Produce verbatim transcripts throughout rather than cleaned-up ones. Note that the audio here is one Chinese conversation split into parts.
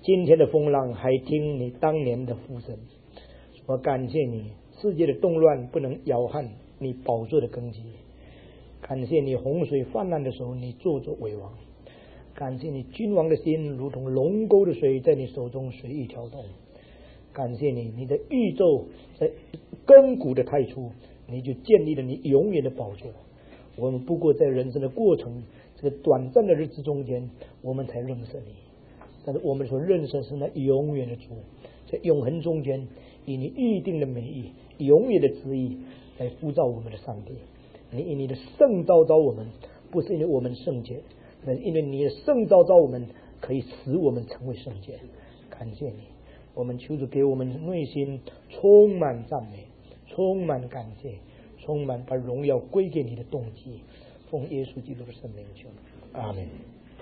今天的风浪还听你当年的呼声。我感谢你，世界的动乱不能摇撼你宝座的根基。感谢你，洪水泛滥的时候你坐着为王。感谢你，君王的心如同龙沟的水，在你手中随意跳动。感谢你，你的宇宙在亘古的太初，你就建立了你永远的宝座。我们不过在人生的过程这个短暂的日子中间，我们才认识你，但是我们所认识的是那永远的主，在永恒中间以你预定的美意、永远的旨意来呼召我们的上帝。你以你的圣召召我们，不是因为我们圣洁，但是因为你的圣召召我们，可以使我们成为圣洁。感谢你，我们求主给我们内心充满赞美，充满感谢，充满把荣耀归给你的动机。奉耶稣基督的圣名求，阿们。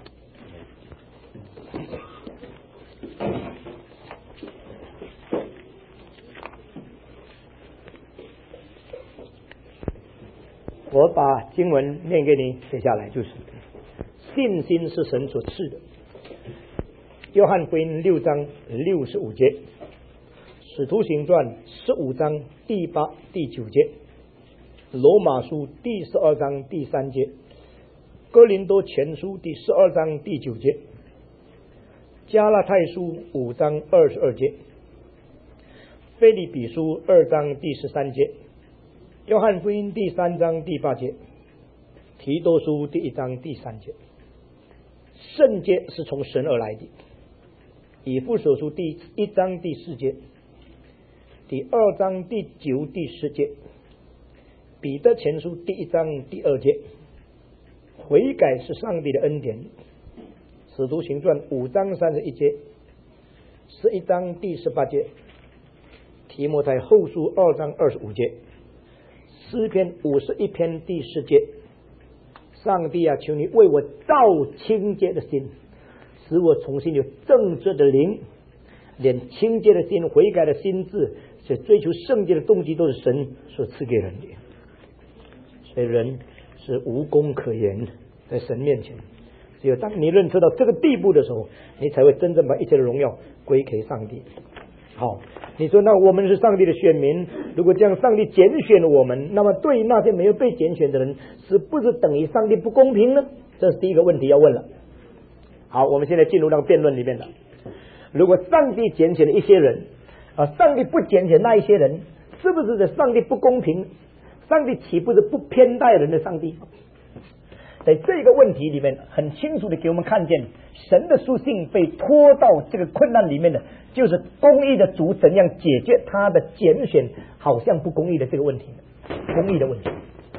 我把经文念给你写下来，就是信心是神所赐的。约翰福音六章六十五节，使徒行传十五章第八第九节，罗马书第十二章第三节，哥林多前书第十二章第九节，加拉太书五章二十二节，腓立比书二章第十三节，约翰福音第三章第八节，提多书第一章第三节。圣洁是从神而来的。以弗所书第一章第四节，第二章第九第十节，彼得前书第一章第二节，悔改是上帝的恩典。使徒行传五章三十一节，十一章第十八节，提摩太后书二章二十五节，诗篇五十一篇第十节，上帝啊，求你为我造清洁的心，使我重新有正直的灵。连清洁的心、悔改的心智，所追求圣洁的动机，都是神所赐给人的。所以人是无功可言，在神面前，只有当你认识到这个地步的时候，你才会真正把一切的荣耀归给上帝。好，你说那我们是上帝的选民，如果这样上帝拣选了我们，那么对于那些没有被拣选的人，是不是等于上帝不公平呢？这是第一个问题要问了。好，我们现在进入那个辩论里面了。如果上帝拣选了一些人啊，上帝不拣选那一些人，是不是的上帝不公平？上帝岂不是不偏待人的上帝？在这个问题里面，很清楚的给我们看见神的属性被拖到这个困难里面的，就是公义的主怎样解决他的拣选好像不公义的这个问题，公义的问题。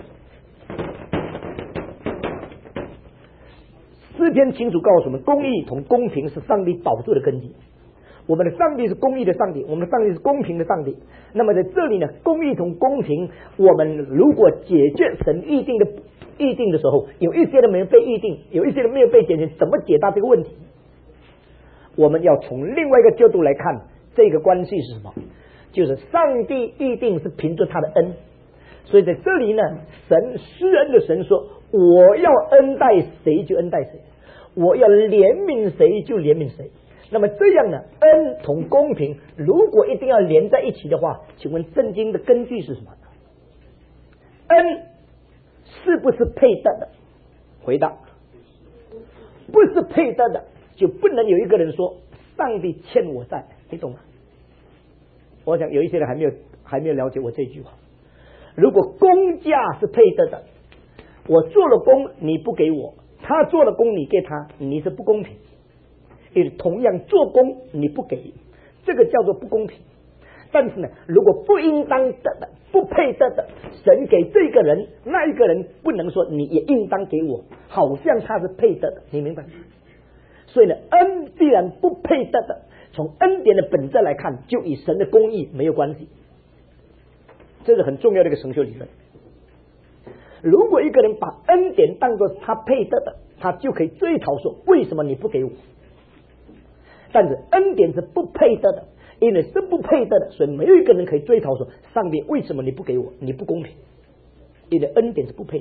诗篇清楚告诉我们，公义同公平是上帝宝座的根基。我们的上帝是公义的上帝，我们的上帝是公平的上帝。那么在这里呢，公义同公平，我们如果解决神预定的预定的时候，有一些人没有被预定，有一些人没有被拣选，怎么解答这个问题？我们要从另外一个角度来看，这个关系是什么？就是上帝预定是凭着他的恩，所以在这里呢，神施恩的神说，我要恩待谁就恩待谁，我要怜悯谁就怜悯谁。那么这样呢，恩同公平如果一定要连在一起的话，请问圣经的根据是什么？恩是不是配得的？回答，不是配得的，就不能有一个人说上帝欠我债，你懂吗？我想有一些人还没有还没有了解我这句话。如果工价是配得的，我做了工你不给我，他做了工你给他，你是不公平。因为同样做工你不给，这个叫做不公平。但是呢，如果不应当得的、不配得的，神给这个人，那一个人不能说你也应当给我，好像他是配得的，你明白吗？所以呢，恩既然不配得的，从恩典的本质来看，就与神的公义没有关系。这是很重要的一个神学理论。如果一个人把恩典当作他配得的，他就可以追讨说，为什么你不给我？但是恩典是不配得的，因为是不配得的，所以没有一个人可以追讨说，上帝为什么你不给我？你不公平，因为恩典是不配的。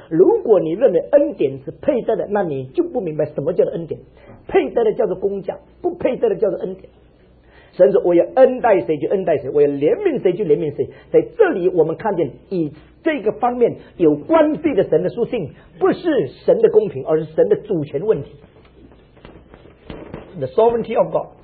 如果你认为恩典是配得的，那你就不明白什么叫做恩典。配得的叫做工价，不配得的叫做恩典。神说我要恩待谁就恩待谁，我要怜悯谁就怜悯谁。在这里我们看见以这个方面有关系的神的属性，不是神的公平，而是神的主权问题。The sovereignty of God。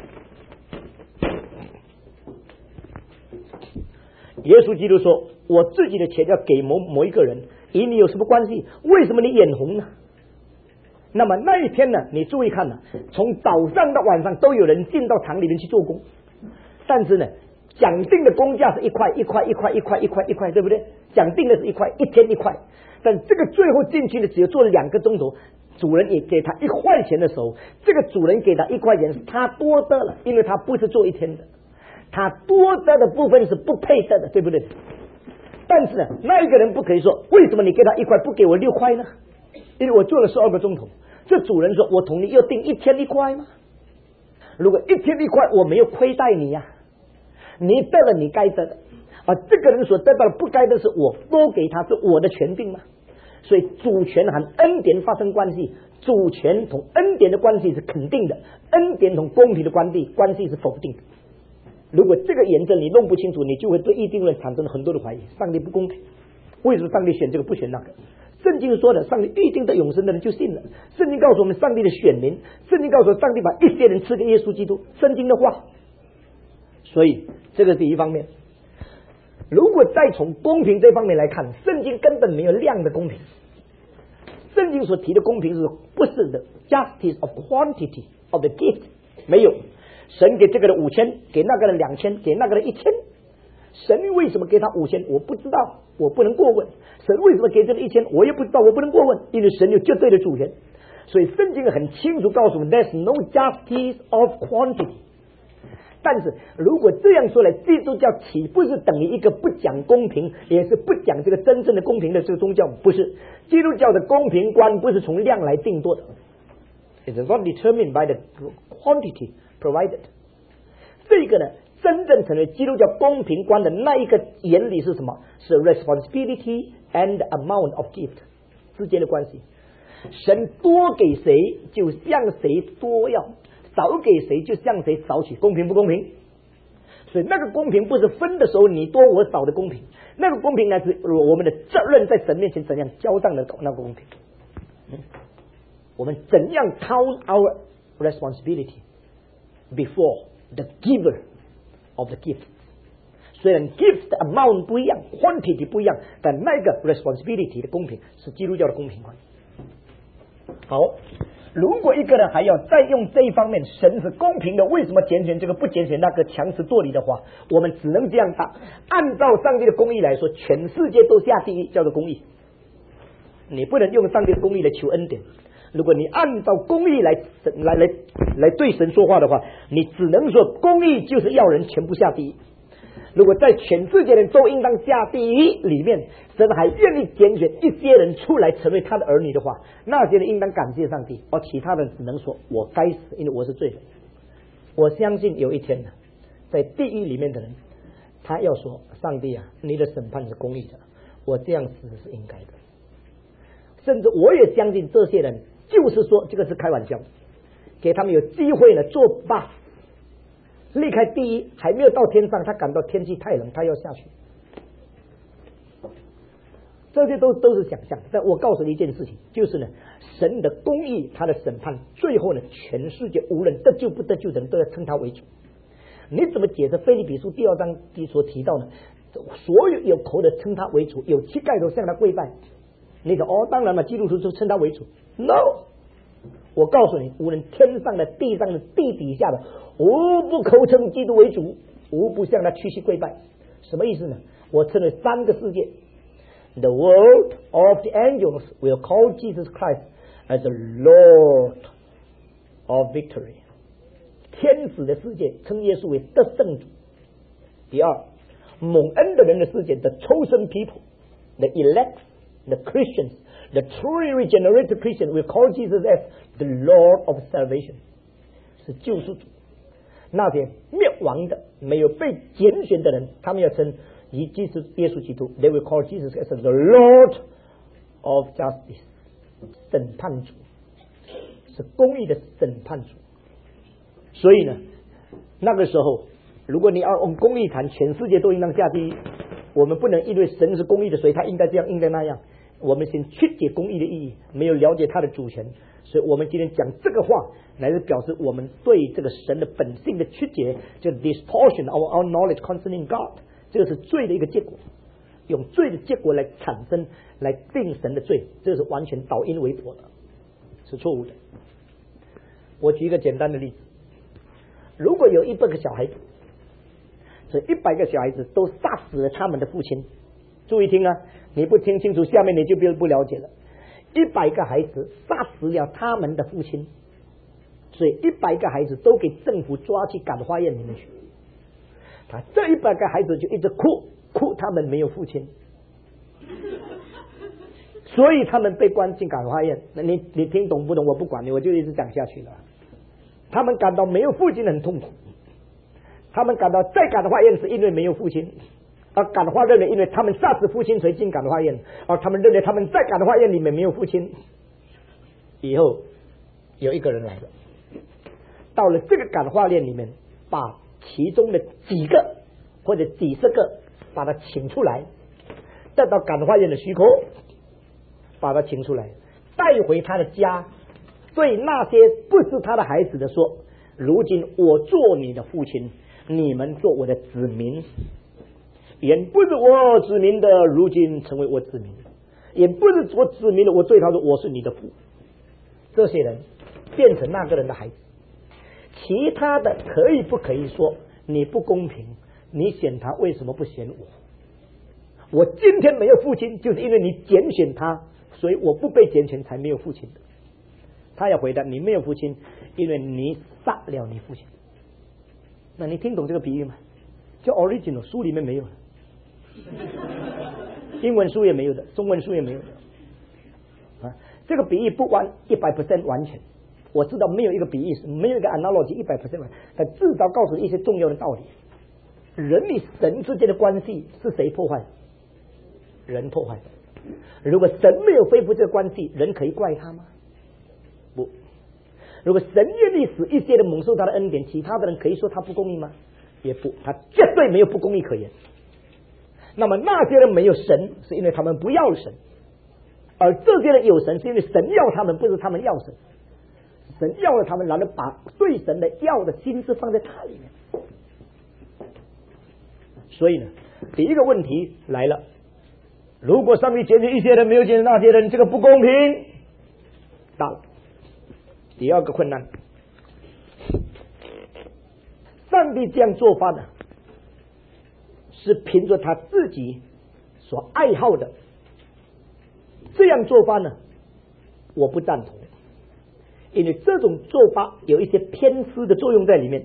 耶稣基督说我自己的钱要给某某一个人，与你有什么关系？为什么你眼红呢？那么那一天呢，你注意看呢，从早上到晚上都有人进到厂里面去做工，但是呢讲定的工价是一块一块一块一块一块一块，对不对？讲定的是一块，一天一块，但这个最后进去的只有做了两个钟头，主人也给他一块钱的时候，这个主人给他一块钱，他多得了，因为他不是做一天的，他多得的部分是不配得的，对不对？但是呢，那一个人不可以说，为什么你给他一块不给我六块呢？因为我做了十二个钟头。这主人说，我同你要定一天一块吗？如果一天一块，我没有亏待你呀、啊，你得了你该得的，而这个人所得到的不该的是我多给他，是我的权定吗？所以主权和恩典发生关系，主权同恩典的关系是肯定的，恩典同公平的关系关系是否定的。如果这个原则你弄不清楚，你就会对议定论产生很多的怀疑，上帝不公平，为什么上帝选这个不选那个？圣经说的，上帝预定的永生的人就信了。圣经告诉我们，上帝的选民，圣经告诉上帝把一些人赐给耶稣基督，圣经的话。所以这个是一方面。如果再从公平这方面来看，圣经根本没有量的公平。圣经所提的公平是不是的 justice of quantity of the gift， 没有。神给这个人五千，给那个人两千，给那个人一千。神为什么给他五千？我不知道，我不能过问。神为什么给这个一千？我也不知道，我不能过问，因为神有绝对的主权。所以圣经很清楚告诉我们 ，there's no justice of quantity。但是如果这样说来，基督教岂不是等于一个不讲公平，也是不讲这个真正的公平的这个宗教？不是，基督教的公平观不是从量来定夺的 ，it is not determined by the quantity provided。这个呢？真正成为基督教公平观的那一个原理是什么？是 responsibility and amount of gift 之间的关系。神多给谁就向谁多要，少给谁就向谁少取，公平不公平？所以那个公平不是分的时候你多我少的公平，那个公平呢是我们的责任在神面前怎样交账的那个公平。嗯，我们怎样 count our responsibility before the giver。Of the gift， 虽然 gift 的 amount 不一样 ，quantity 不一样，但那个 responsibility 的公平是基督教的公平观。好，如果一个人还要再用这一方面，神是公平的，为什么拣选这个不拣选那个，强词夺理的话，我们只能这样答：按照上帝的公义来说，全世界都下地狱，叫做公义。你不能用上帝的公义来求恩典。如果你按照公义来来来来对神说话的话，你只能说公义就是要人全部下地狱。如果在全世界人都应当下地狱里面，神还愿意拣选一些人出来成为他的儿女的话，那些人应当感谢上帝，而其他人只能说我该死，因为我是罪人。我相信有一天呢，在地狱里面的人，他要说上帝啊，你的审判是公义的，我这样死是应该的。甚至我也相信这些人就是说这个是开玩笑，给他们有机会呢做 buff， 离开地狱，还没有到天上，他感到天气太冷，他要下去。这些都都是想象。但我告诉你一件事情，就是呢，神的公义，他的审判，最后呢，全世界无论得救不得救的人都要称他为主。你怎么解释腓立比书第二章所提到呢？所有有口的称他为主，有膝盖都向他跪拜。你说哦，当然了，基督徒就称他为主。No， 我告诉你，无论天上的、地上的、地底下的，无不口称基督为主，无不向他屈膝跪拜。什么意思呢？我称为三个世界。The world of the angels will call Jesus Christ as the Lord of victory。天使的世界称耶稣为得胜主。第二，蒙恩的人的世界 ，the chosen people，the elect。The Christians, the truly regenerated Christians will call Jesus as the Lord of salvation， 是救赎主。那些灭亡的、没有被拣选的人，他们要称以基督耶稣基督 ，they will call Jesus as the Lord of justice， 审判主，是公义的审判主。所以呢，那个时候，如果你要用公义谈，全世界都应当下地狱。我们不能因为神是公义的，所以他应该这样，应该那样。我们先曲解公义的意义，没有了解他的主权，所以我们今天讲这个话，来是表示我们对这个神的本性的曲解，就 distortion our our knowledge concerning God， 这个是罪的一个结果，用罪的结果来产生，来定神的罪，这是完全倒因为果的，是错误的。我举一个简单的例子，如果有一百个小孩子，这一百个小孩子都杀死了他们的父亲，注意听啊，你不听清楚，下面你就不不了解了。一百个孩子杀死了他们的父亲，所以一百个孩子都给政府抓去感化院里面去。他这一百个孩子就一直哭，哭他们没有父亲，所以他们被关进感化院。那你你听懂不懂？我不管你，我就一直讲下去了。他们感到没有父亲很痛苦，他们感到在感化院是因为没有父亲。而感化认为，因为他们杀死父亲，所以进感化院；而他们认为他们在感化院里面没有父亲。以后有一个人来了，到了这个感化院里面，把其中的几个或者几十个把他请出来，得到感化院的许可，把他请出来，带回他的家，对那些不是他的孩子的说：如今我做你的父亲，你们做我的子民。也不是我子民的，如今成为我子民；也不是我子民的，我对他说我是你的父。这些人变成那个人的孩子，其他的可以不可以说你不公平？你选他为什么不选我？我今天没有父亲，就是因为你拣选他，所以我不被拣选才没有父亲的。他要回答：你没有父亲，因为你杀了你父亲。那你听懂这个比喻吗？就 original 书里面没有的。英文书也没有的，中文书也没有的啊。这个比喻不完一百 percent 完全，我知道没有一个比喻是没有一个 analogy 一百 percent 完，但至少告诉一些重要的道理。人与神之间的关系是谁破坏？人破坏的。如果神没有恢复这个关系，人可以怪他吗？不。如果神愿意使一些人蒙受他的恩典，其他的人可以说他不公义吗？也不，他绝对没有不公义可言。那么那些人没有神，是因为他们不要神；而这些人有神，是因为神要他们，不是他们要神。神要了他们，然后把对神的要的心思放在他里面。所以呢，第一个问题来了：如果上帝拣选一些人，没有拣选那些人，这个不公平。到第二个困难，上帝这样做法呢，是凭着他自己所爱好的。这样做法呢，我不赞同，因为这种做法有一些偏私的作用在里面，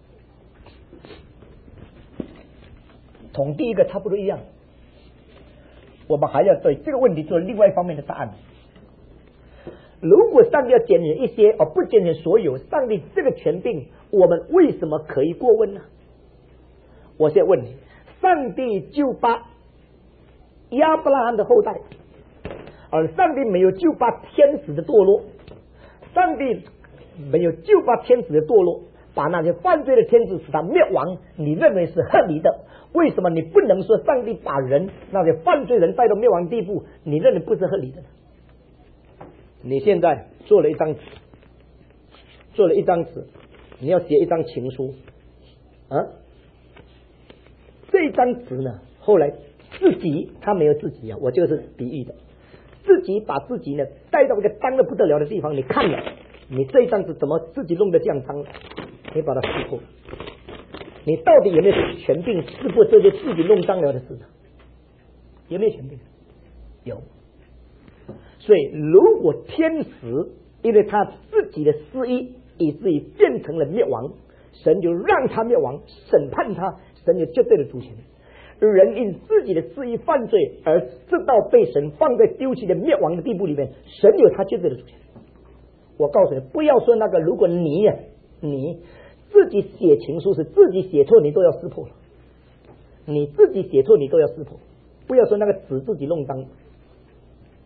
同第一个差不多一样。我们还要对这个问题做另外一方面的答案。如果上帝要拣选一些，而不拣选所有，上帝这个权柄，我们为什么可以过问呢？我现在问你，上帝就把亚伯拉罕的后代，而上帝没有就把天使的堕落，上帝没有就把天使的堕落，把那些犯罪的天使使他灭亡，你认为是合理的？为什么你不能说上帝把人那些犯罪人带到灭亡地步，你认为不是合理的呢？你现在做了一张纸，做了一张纸，你要写一张情书啊。这张纸呢，后来自己他没有自己啊，我这个是比喻的，自己把自己呢带到一个脏的不得了的地方，你看了，你这一张纸怎么自己弄得这样脏了？你把它撕破，你到底有没有权柄撕破这些自己弄脏了的事呢？有没有权柄？有。所以如果天使因为他自己的私意以至于变成了灭亡，神就让他灭亡，审判他，神有绝对的主权。人因自己的私意犯罪而直到被神放在丢弃的灭亡的地步里面，神有他绝对的主权。我告诉你，不要说那个，如果你你自己写情书是自己写错，你都要撕破了，你自己写错你都要撕破，不要说那个纸自己弄脏。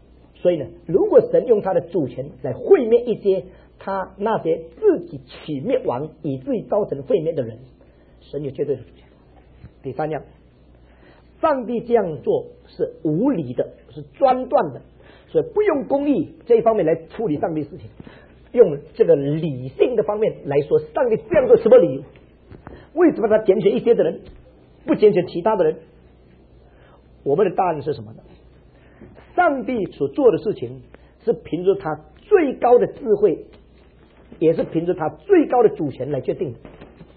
所以呢，如果神用他的主权来毁灭一些他那些自己取灭亡以至于造成毁灭的人，神有绝对的主权。第三样，上帝这样做是无理的，是专断的，所以不用公义这一方面来处理上帝事情，用这个理性的方面来说，上帝这样做什么理由？为什么他拣选一些的人，不拣选其他的人？我们的答案是什么呢？上帝所做的事情是凭着他最高的智慧，也是凭着他最高的主权来决定的。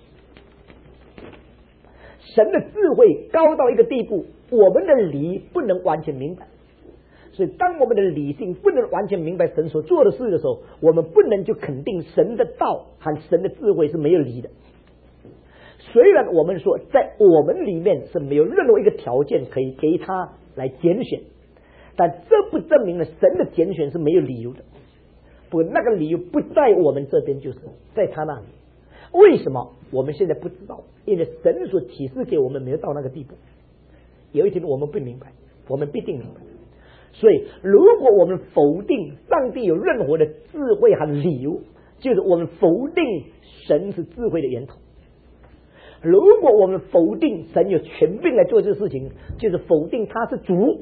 神的智慧高到一个地步，我们的理不能完全明白，所以当我们的理性不能完全明白神所做的事的时候，我们不能就肯定神的道和神的智慧是没有理的。虽然我们说在我们里面是没有任何一个条件可以给他来拣选，但这不证明了神的拣选是没有理由的。不过那个理由不在我们这边，就是在他那里。为什么我们现在不知道？因为神所启示给我们没有到那个地步。有一天我们不明白，我们必定明白。所以如果我们否定上帝有任何的智慧和理由，就是我们否定神是智慧的源头。如果我们否定神有权柄来做这个事情，就是否定他是主。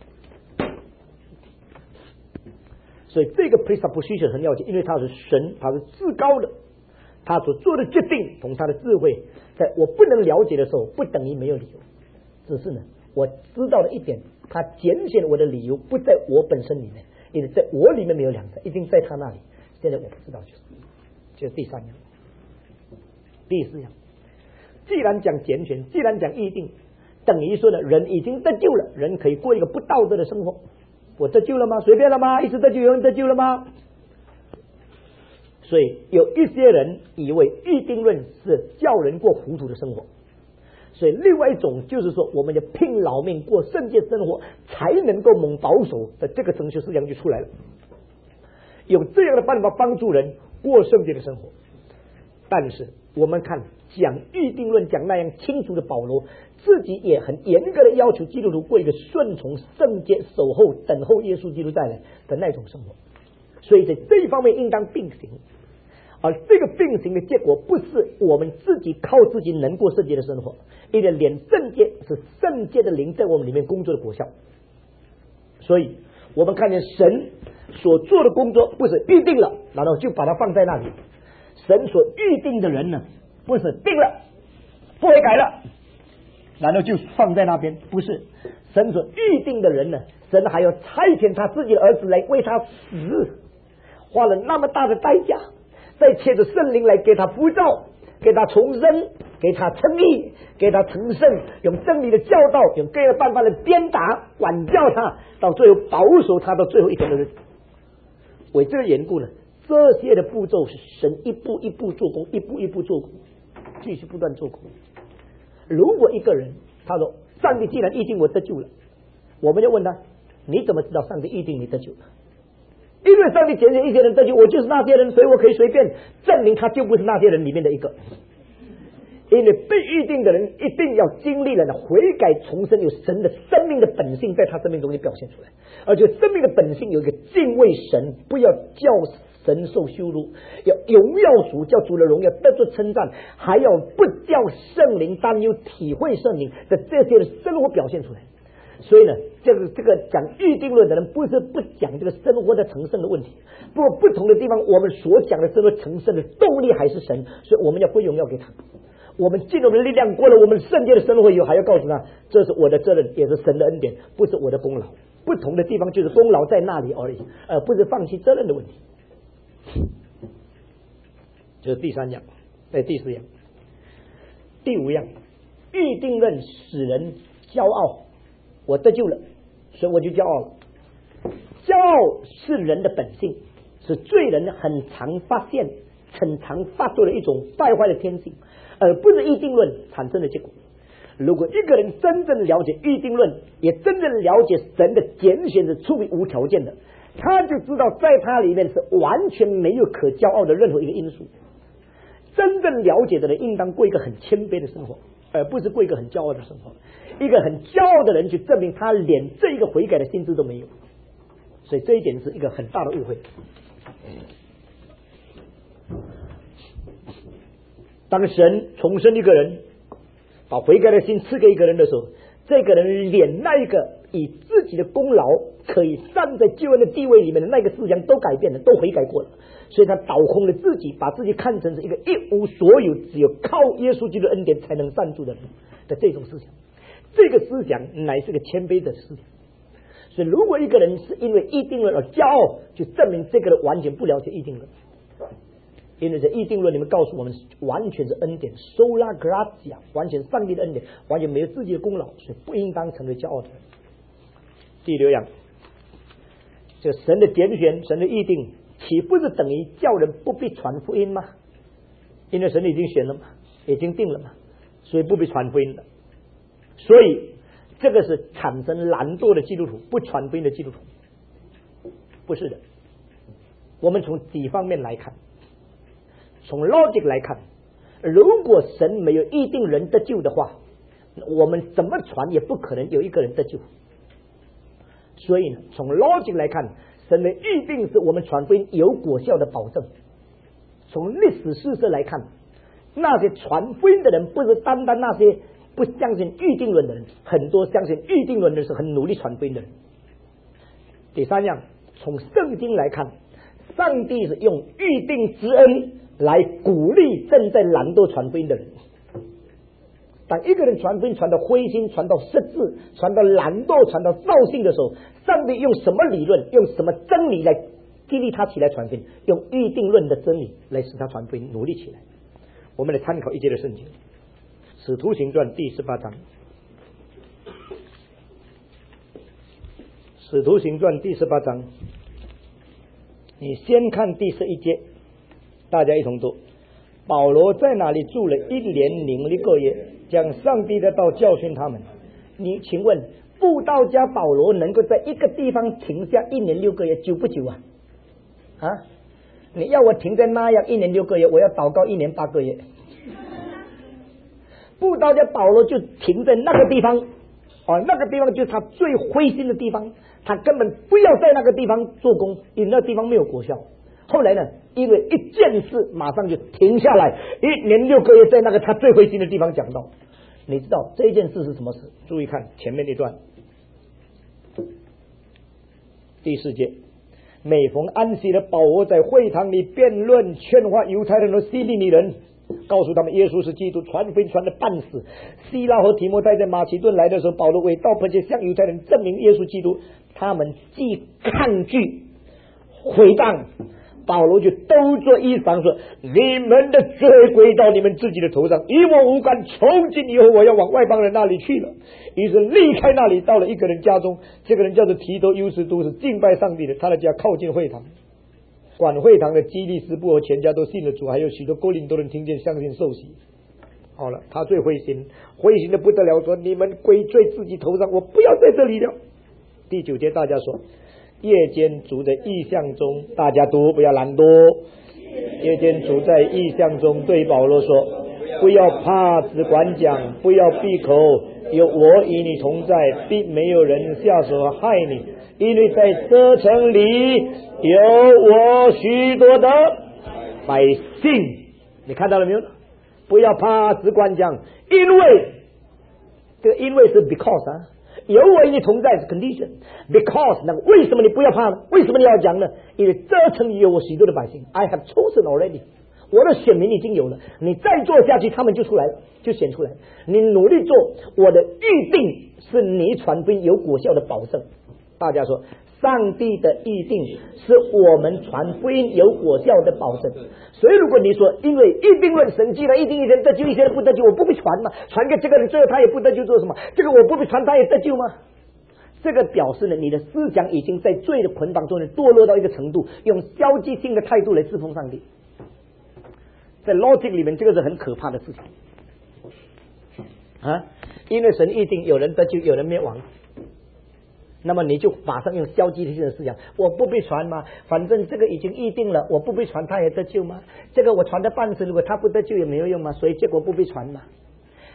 所以这个 presupposition 很了解，因为他是神，他是至高的，他所做的决定同他的智慧，在我不能了解的时候，不等于没有理由。只是呢，我知道了一点，他拣选我的理由不在我本身里面，因为在我里面没有两个，一定在他那里。现在我不知道，就是就是第三样。第四样，既然讲拣选，既然讲预定，等于说呢，人已经得救了，人可以过一个不道德的生活。我得救了吗？随便了吗？一直得救，有人得救了吗？所以有一些人以为预定论是叫人过糊涂的生活，所以另外一种就是说，我们要拼老命过圣洁生活，才能够蒙保守的这个程序思想就出来了。有这样的办法帮助人过圣洁的生活，但是我们看讲预定论讲那样清楚的保罗，自己也很严格的要求基督徒过一个顺从圣洁、守候等候耶稣基督再来的那种生活。所以在这一方面应当并行，而这个并行的结果不是我们自己靠自己能过圣洁的生活，因为连圣洁是圣洁的灵在我们里面工作的果效。所以我们看见神所做的工作不是预定了然后就把它放在那里，神所预定的人呢，不是定了不会改了然后就放在那边，不是神所预定的人呢，神还要差遣他自己的儿子来为他死，花了那么大的代价，再借着圣灵来给他呼召，给他重生，给他称义，给他成圣，用真理的教导，用各样办法来鞭打管教他，到最后保守他到最后一天的日子。为这个缘故呢，这些的步骤是神一步一步做工，一步一步做工，继续不断做工。如果一个人他说上帝既然预定我得救了，我们就问他，你怎么知道上帝预定你得救了？因为上帝拣选一些人得救，我就是那些人，所以我可以随便证明他就不是那些人里面的一个。因为被预定的人一定要经历了悔改重生，有神的生命的本性在他生命中表现出来，而且生命的本性有一个敬畏神，不要叫神受羞辱，要荣耀主，叫主的荣耀得着称赞，还要不叫圣灵担忧，体会圣灵的这些的生活表现出来。所以呢，这个这个讲预定论的人不是不讲这个生活的成圣的问题，不过不同的地方，我们所讲的生活成圣的动力还是神，所以我们要归荣耀给他。我们尽我们的力量过了我们圣洁的生活以后，还要告诉他，这是我的责任，也是神的恩典，不是我的功劳。不同的地方就是功劳在那里而已，而不是放弃责任的问题。这是第三样，哎，第四样，第五样，预定论使人骄傲。我得救了，所以我就骄傲了。骄傲是人的本性，是罪人很常发现、很常发作的一种败坏的天性，而不是预定论产生的结果。如果一个人真正了解预定论，也真正了解神的拣选是出于无条件的，他就知道在他里面是完全没有可骄傲的任何一个因素。真正了解的人应当过一个很谦卑的生活，而不是过一个很骄傲的生活。一个很骄傲的人去证明他连这一个悔改的心智都没有。 所以这一点是一个很大的误会。当神重生一个人，把悔改的心赐给一个人的时候，这个人连那一个以自己的功劳可以站在救恩的地位里面的那个思想都改变了，都悔改过了，所以他倒空了自己，把自己看成是一个一无所有，只有靠耶稣基督的恩典才能站住的人的这种思想。这个思想乃是个谦卑的思想。所以如果一个人是因为议定论而骄傲，就证明这个人完全不了解议定论。因为这议定论，你们告诉我们完全是恩典 sola gratia， 完全上帝的恩典，完全没有自己的功劳，所以不应当成为骄傲的人。第六样，这神的拣选，神的议定，岂不是等于叫人不必传福音吗？因为神已经选了嘛，已经定了嘛，所以不必传福音了。所以这个是产生懒惰的基督徒，不传福音的基督徒，不是的。我们从几方面来看，从 logic 来看，如果神没有预定人得救的话，我们怎么传也不可能有一个人得救。所以呢，从 logic 来看，神的预定是我们传福音有果效的保证。从历史事实来看，那些传福音的人不是单单那些不相信预定论的人，很多相信预定论的人是很努力传福音的人。第三样，从圣经来看，上帝是用预定之恩来鼓励正在懒惰传福音的人。当一个人传福音传到灰心，传到失智，传到懒惰，传到扫兴的时候，上帝用什么理论，用什么真理来激励他起来传福音？用预定论的真理来使他传福音，努力起来。我们来参考一节的圣经，使徒行传第十八章，使徒行传第十八章，你先看第十一节，大家一同读。保罗在那里住了一年零六个月，将上帝的道教训他们。你请问布道家保罗能够在一个地方停下一年六个月，久不久啊？啊，你要我停在那样一年六个月，我要祷告一年八个月。布道家保罗就停在那个地方，哦，那个地方就是他最灰心的地方，他根本不要在那个地方做工，因为那地方没有果效。后来呢，因为一件事马上就停下来，一年六个月在那个他最灰心的地方讲到。你知道这件事是什么事？注意看前面那段第四节。每逢安息的，保罗在会堂里辩论劝化犹太人和希利尼人，告诉他们耶稣是基督，传福音传的半死。希拉和提摩太在马其顿来的时候，保罗为道并且向犹太人证明耶稣基督，他们既抗拒毁谤，保罗就都作一防说：你们的罪归到你们自己的头上，与我无关。从今以后我要往外邦人那里去了。于是离开那里，到了一个人家中，这个人叫做提多优斯都，是敬拜上帝的，他的家靠近会堂。管会堂的基利斯布和全家都信了主，还有许多哥林多人听见相信受洗。好了，他最灰心，灰心的不得了，说：你们归罪自己头上，我不要在这里了。第九节大家说，夜间主在异象中，大家读，不要懒惰。夜间主在异象中对保罗说：不要怕，只管讲，不要闭口，有我与你同在，并没有人下手害你，因为在这城里有我许多的百姓。你看到了没有？不要怕，只管讲，因为这个因为是 because 啊，有我与你同在是 condition， because 那为什么你不要怕呢？为什么你要讲呢？因为这城里有我许多的百姓 I have chosen already， 我的选民已经有了，你再做下去他们就出来了，就显出来。你努力做，我的预定是你传福音有果效的保证。大家说，上帝的预定是我们传福音有果效的保证。所以如果你说因为预定论神迹了，预定一些人得救，一些人不得救，我不会传嘛，传给这个人最后他也不得救做什么？这个我不会传他也得救吗？这个表示呢，你的思想已经在罪的捆绑中堕落到一个程度，用消极性的态度来侍奉上帝。在 logic 里面，这个是很可怕的事情啊！因为神预定有人得救，有人灭亡，那么你就马上用消极性的思想，我不必传嘛，反正这个已经预定了，我不必传他也得救吗？这个我传的半死，如果他不得救也没有用嘛，所以结果不必传嘛。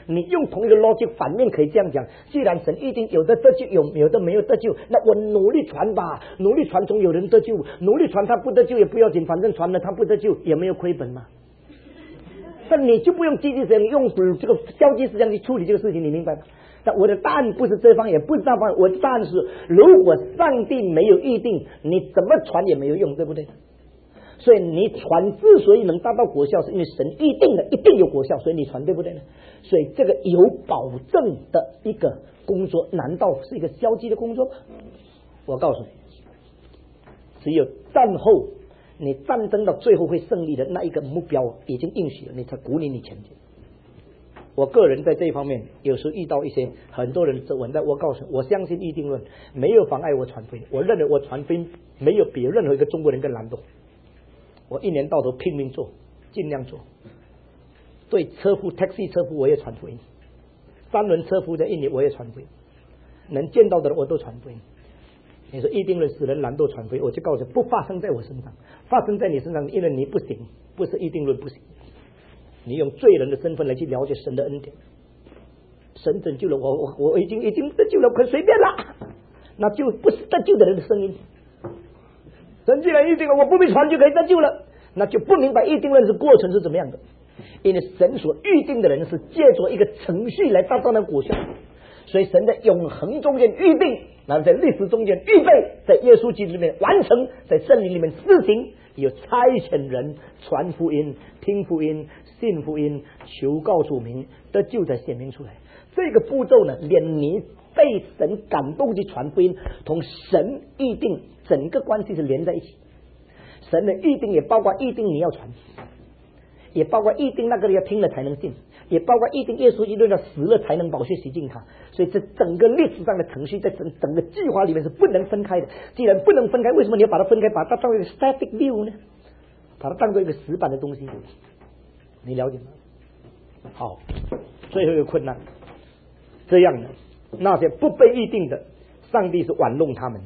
你用同一个逻辑反面可以这样讲：既然神预定有的得救，有有的没有得救，那我努力传吧，努力传总有人得救，努力传他不得救也不要紧，反正传了他不得救也没有亏本嘛。那你就不用积极性用这个消极思想去处理这个事情，你明白吗？但我的答案不是这方，也不是那方，我的答案是：如果上帝没有预定，你怎么传也没有用，对不对？所以你传之所以能达到果效，是因为神预定的一定有果效，所以你传，对不对呢？所以这个有保证的一个工作，难道是一个消极的工作吗？我告诉你，只有战后你战争到最后会胜利的那一个目标已经应许了，你才鼓励你前进。我个人在这一方面有时遇到一些很多人质问，但我告诉你，我相信预定论没有妨碍我传福音，我认为我传福音没有比任何一个中国人更难懂。我一年到头拼命做，尽量做。对车夫 taxi 车夫我也传福音，三轮车夫在印尼我也传福音，能见到的人我都传福音。你说预定论使人懒惰传福音，我就告诉你，不发生在我身上，发生在你身上，因为你不行，不是预定论不行。你用罪人的身份来去了解神的恩典，神拯救了我，我我已经已经得救了，可随便了，那就不是得救的人的声音。神既然预定了，我不必传就可以得救了，那就不明白预定论是过程是怎么样的。因为神所预定的人是借着一个程序来达到那果效，所以神在永恒中间预定，然后在历史中间预备，在耶稣基督里面完成，在圣灵里面施行，有差遣人传福音、听福音、信福音、求告主名，得救才显明出来。这个步骤呢，连你被神感动去传福音，同神预定整个关系是连在一起。神的预定也包括预定你要传，也包括预定那个人要听了才能信，也包括预定耶稣基督要死了才能宝血洗净他。所以这整个历史上的程序在整整个计划里面是不能分开的。既然不能分开，为什么你要把它分开，把它当做一个 static view 呢？把它当做一个死板的东西，你了解吗？好，最后一个困难，这样的那些不被预定的，上帝是玩弄他们。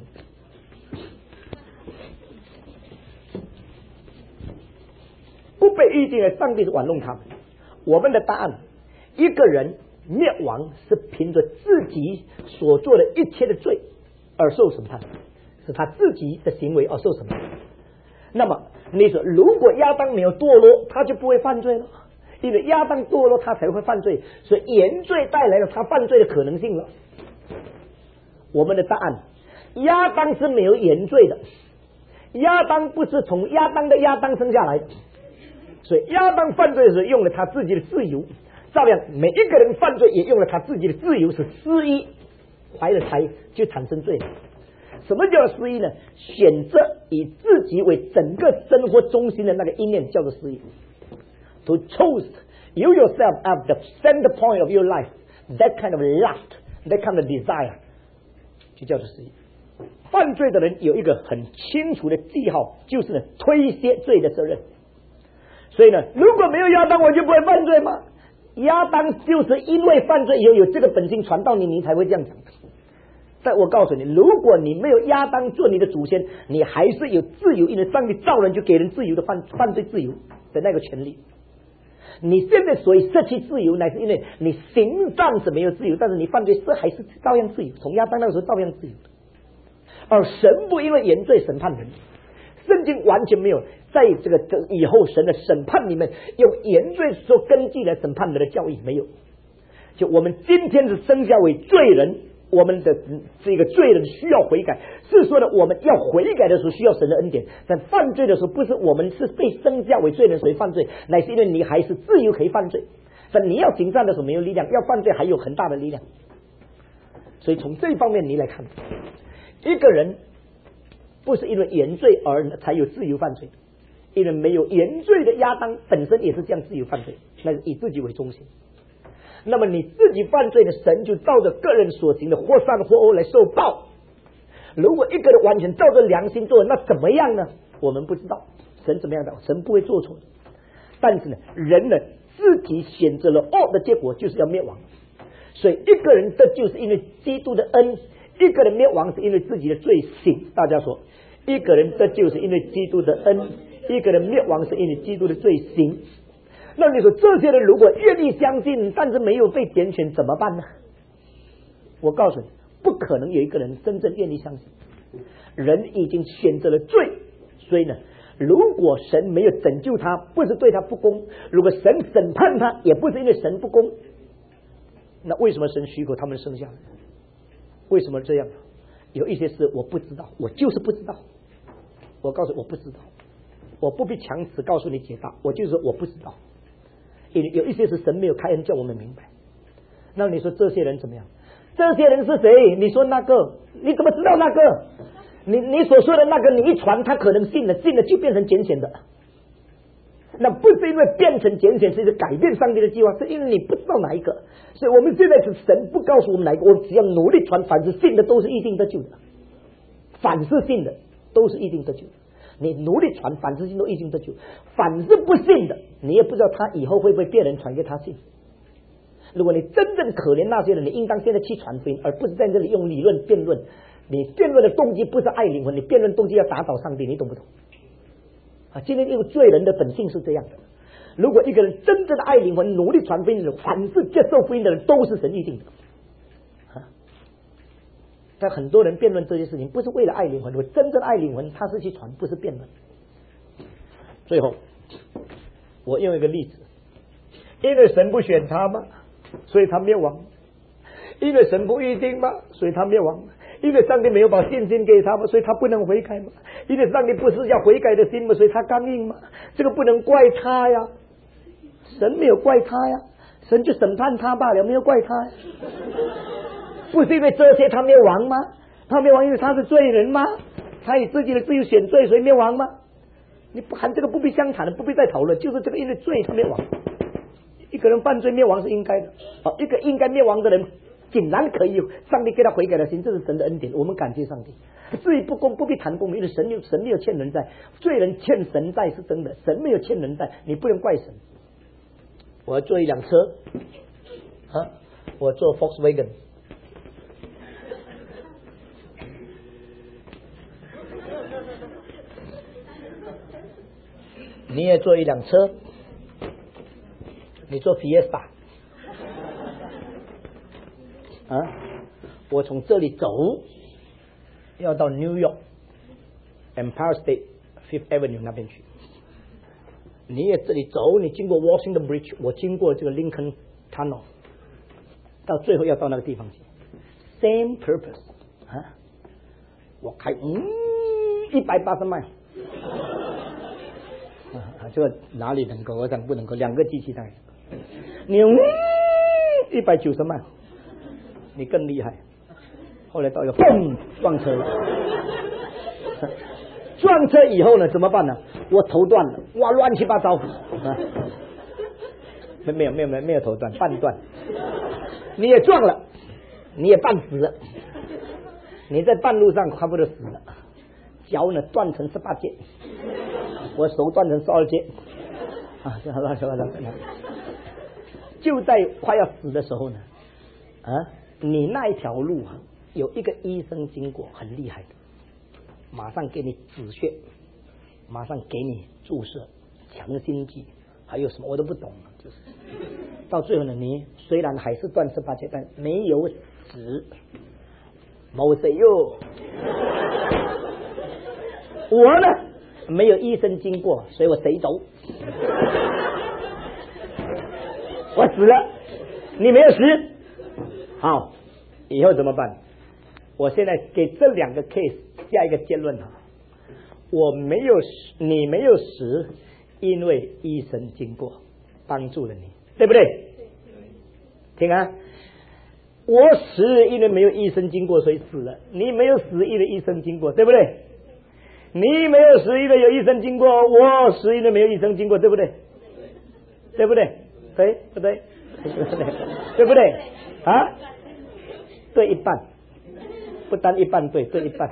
不被预定的，上帝是玩弄他们。我们的答案，一个人灭亡是凭着自己所做的一切的罪而受审判，是他自己的行为而受审判。那么你说，如果亚当没有堕落，他就不会犯罪了，因为亚当堕落，他才会犯罪，所以原罪带来了他犯罪的可能性了。我们的答案，亚当是没有原罪的，亚当不是从亚当的亚当生下来的。所以亚当犯罪的时候用了他自己的自由，照样每一个人犯罪也用了他自己的自由，是私意，怀了胎就产生罪了。什么叫私意呢？选择以自己为整个生活中心的那个一面叫做私意。To choose you yourself as the center point of your life, that kind of lust, that kind of desire, 就叫做私意。犯罪的人有一个很清楚的记号，就是呢推卸罪的责任。所以呢，如果没有亚当，我就不会犯罪吗？亚当就是因为犯罪以后有这个本性传到你，你才会这样讲。但我告诉你，如果你没有亚当做你的祖先，你还是有自由，因为上帝造人就给人自由的犯犯罪自由的那个权利。你现在所以失去自由，乃是因为你行善是没有自由，但是你犯罪是还是照样自由，从亚当那个时候照样自由的。而神不因为原罪审判人，圣经完全没有在这个以后神的审判里面用原罪做根基来审判人的教义，没有。就我们今天是生下为罪人，我们的这个罪人需要悔改，是说的我们要悔改的时候需要神的恩典，但犯罪的时候不是我们是被生下为罪人所以犯罪，乃是因为你还是自由可以犯罪，但你要行善的时候没有力量，要犯罪还有很大的力量。所以从这方面你来看，一个人不是因为原罪而才有自由犯罪，因为没有原罪的亚当本身也是这样自由犯罪，那是以自己为中心。那么你自己犯罪的，神就照着个人所行的或善或恶来受报。如果一个人完全照着良心做，那怎么样呢？我们不知道神怎么样的，神不会做错的。但是呢，人呢自己选择了恶的结果就是要灭亡。所以一个人得救是因为基督的恩，一个人灭亡是因为自己的罪行。大家说，一个人得救是因为基督的恩，一个人灭亡是因为基督的罪行。 那你说这些人如果愿意相信，但是没有被拣选怎么办呢？我告诉你，不可能有一个人真正愿意相信。人已经选择了罪，所以呢，如果神没有拯救他，不是对他不公；如果神审判他，也不是因为神不公。那为什么神许可他们生下来？为什么这样？有一些事我不知道，我就是不知道。我告诉你我不知道，我不必强词告诉你解答，我就是说我不知道。有有一些是神没有开恩叫我们明白。那你说这些人怎么样？这些人是谁？你说那个，你怎么知道那个？你你所说的那个，你一传他可能信了，信了就变成拣选的。那不是因为变成拣选是一个改变上帝的计划，是因为你不知道哪一个。所以我们现在是神不告诉我们哪一个，我们只要努力传，凡是信的都是一定得救的，凡是信的都是一定得救的。你努力传，凡是信都一定得救。凡是不信的，你也不知道他以后会不会别人传给他信。如果你真正可怜那些人，你应当现在去传福音，而不是在这里用理论辩论。你辩论的动机不是爱灵魂，你辩论动机要打倒上帝，你懂不懂？啊，今天因为罪人的本性是这样的。如果一个人真正的爱灵魂，努力传福音的人，凡是接受福音的人，都是神预定的。啊，但很多人辩论这些事情，不是为了爱灵魂。如果真正爱灵魂，他是去传，不是辩论。最后，我用一个例子，因为神不选他嘛，所以他灭亡；因为神不预定嘛，所以他灭亡；因为上帝没有把信心给他嘛，所以他不能悔改嘛；因为上帝不是要悔改的心嘛，所以他刚硬嘛。这个不能怪他呀，神没有怪他呀，神就审判他罢了，没有怪他呀。不是因为这些他灭亡吗？他灭亡因为他是罪人吗？他以自己的自由选罪，所以灭亡吗？你不含这个不必相谈的，不必再讨论，就是这个因为罪他灭亡。一个人犯罪灭亡是应该的，哦，一个应该灭亡的人竟然可以有上帝给他悔改的心，这是神的恩典，我们感谢上帝。至于不公，不必谈公，因为神有神没有欠人债，罪人欠神债是真的，神没有欠人债，你不能怪神。我要坐一辆车啊，我坐 Volkswagen， 你也坐一辆车，你坐 Fiesta 啊，我从这里走要到 New York Empire State Fifth Avenue 那边去，你也这里走，你经过 Washington Bridge， 我经过这个 Lincoln Tunnel， 到最后要到那个地方去 ，same purpose 啊，我开嗯一百八十迈。啊，这个哪里能够？我想不能够，两个机器带。你一百九十迈，你更厉害。后来到一个嘣撞车了，撞车以后呢怎么办呢？我头断了，哇，乱七八糟啊！没没有没有没有没有头断，半断。你也撞了，你也半死了，你在半路上差不多死了，脚呢断成十八节。我手断成十二节啊！这好了，好了，就在快要死的时候呢，啊，你那一条路啊，有一个医生经过，很厉害的，马上给你止血，马上给你注射强心剂，还有什么我都不懂，就是到最后呢，你虽然还是断十八节，但没有死，冇死哟。我呢？没有医生经过，所以我谁走？我死了，你没有死。好，以后怎么办？我现在给这两个 case 下一个结论哈，我没有死，你没有死，因为医生经过帮助了你，对不对？听啊，我死因为没有医生经过，所以死了。你没有死因为医生经过，对不对？你没有死因为有医生经过，我死因为没有医生经过，对不对？对不对？对不对？对不对？啊？对一半，不单一半对，对一半，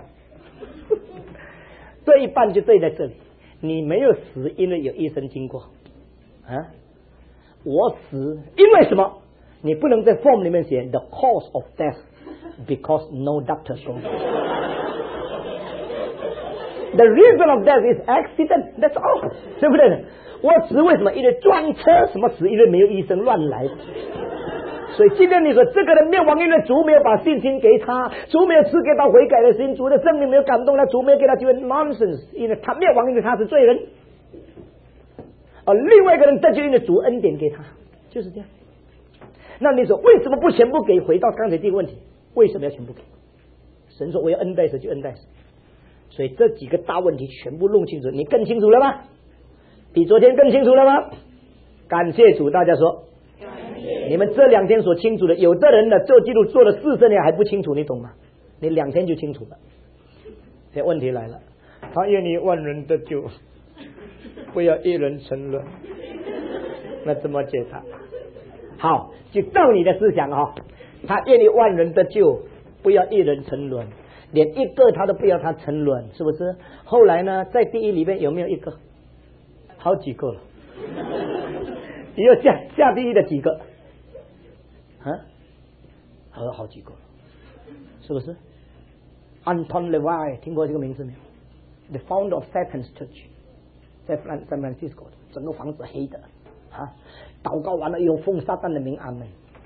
对一半就对在这里。你没有死因为有医生经过啊，我死因为什么？你不能在 form 里面写 the cause of death because no doctor saw。 The reason of death is accident. That's all， 对不对？我死为什么？因为撞车，什么死？因为没有医生乱来。所以今天你说这个人灭亡，因为主没有把信心给他，主没有赐给他悔改的心，主的生命没有感动他，主没有给他机会 ，nonsense， 因为他灭亡，因为他是罪人。而另外一个人得救，因为主恩典给他，就是这样。那你说为什么不全部给？回到刚才这个问题，为什么要全部给？神说我要恩待谁就恩待谁。所以这几个大问题全部弄清楚，你更清楚了吗？比昨天更清楚了吗？感谢主，大家说。你们这两天所清楚的，有的人呢做基督做了四十年还不清楚，你懂吗？你两天就清楚了。这问题来了，他愿意万人得救，不要一人沉沦，那怎么解答？好，就照你的思想啊、哦，他愿意万人得救，不要一人沉沦，连一个他都不要他沉沦，是不是？后来呢，在第一里面有没有一个？好几个了。你要下下地狱的几个？啊，还有好几个，是不是 ？Anton LaVey 听过这个名字没有 ？The founder of Satan's Church， 在 San Francisco， 整个房子黑的啊，祷告完了以后奉撒旦的名阿门。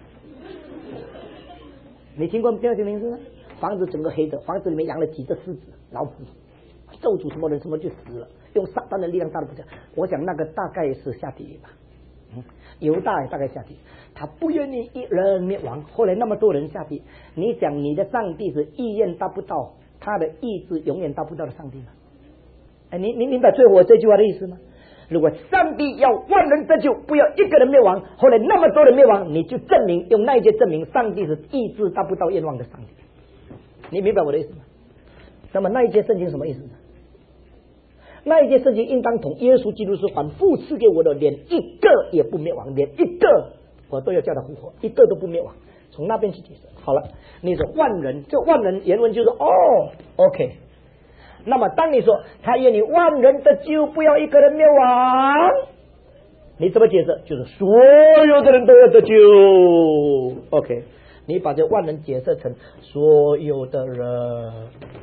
你听过这个名字吗？房子整个黑的，房子里面养了几只狮子、老虎，咒诅什么人什么就死了，用撒旦的力量杀了不掉。我想那个大概是下地狱吧。嗯，犹大也大概下地，他不愿意一人灭亡。后来那么多人下地，你讲你的上帝是意愿达不到，他的意志永远达不到的上帝吗？哎，你你明白最后我这句话的意思吗？如果上帝要万人得救，不要一个人灭亡，后来那么多人灭亡，你就证明用那一节证明上帝是意志达不到愿望的上帝。你明白我的意思吗？那么那一节圣经什么意思呢？那一件事情应当同耶稣基督说，凡父赐给我的，连一个也不灭亡，连一个我都要叫他复活，一个都不灭亡。从那边去解释好了。你说万人，这万人原文就是哦 OK。那么当你说他愿你万人得救，不要一个人灭亡，你怎么解释？就是所有的人都要得救 OK。你把这万人解释成所有的人。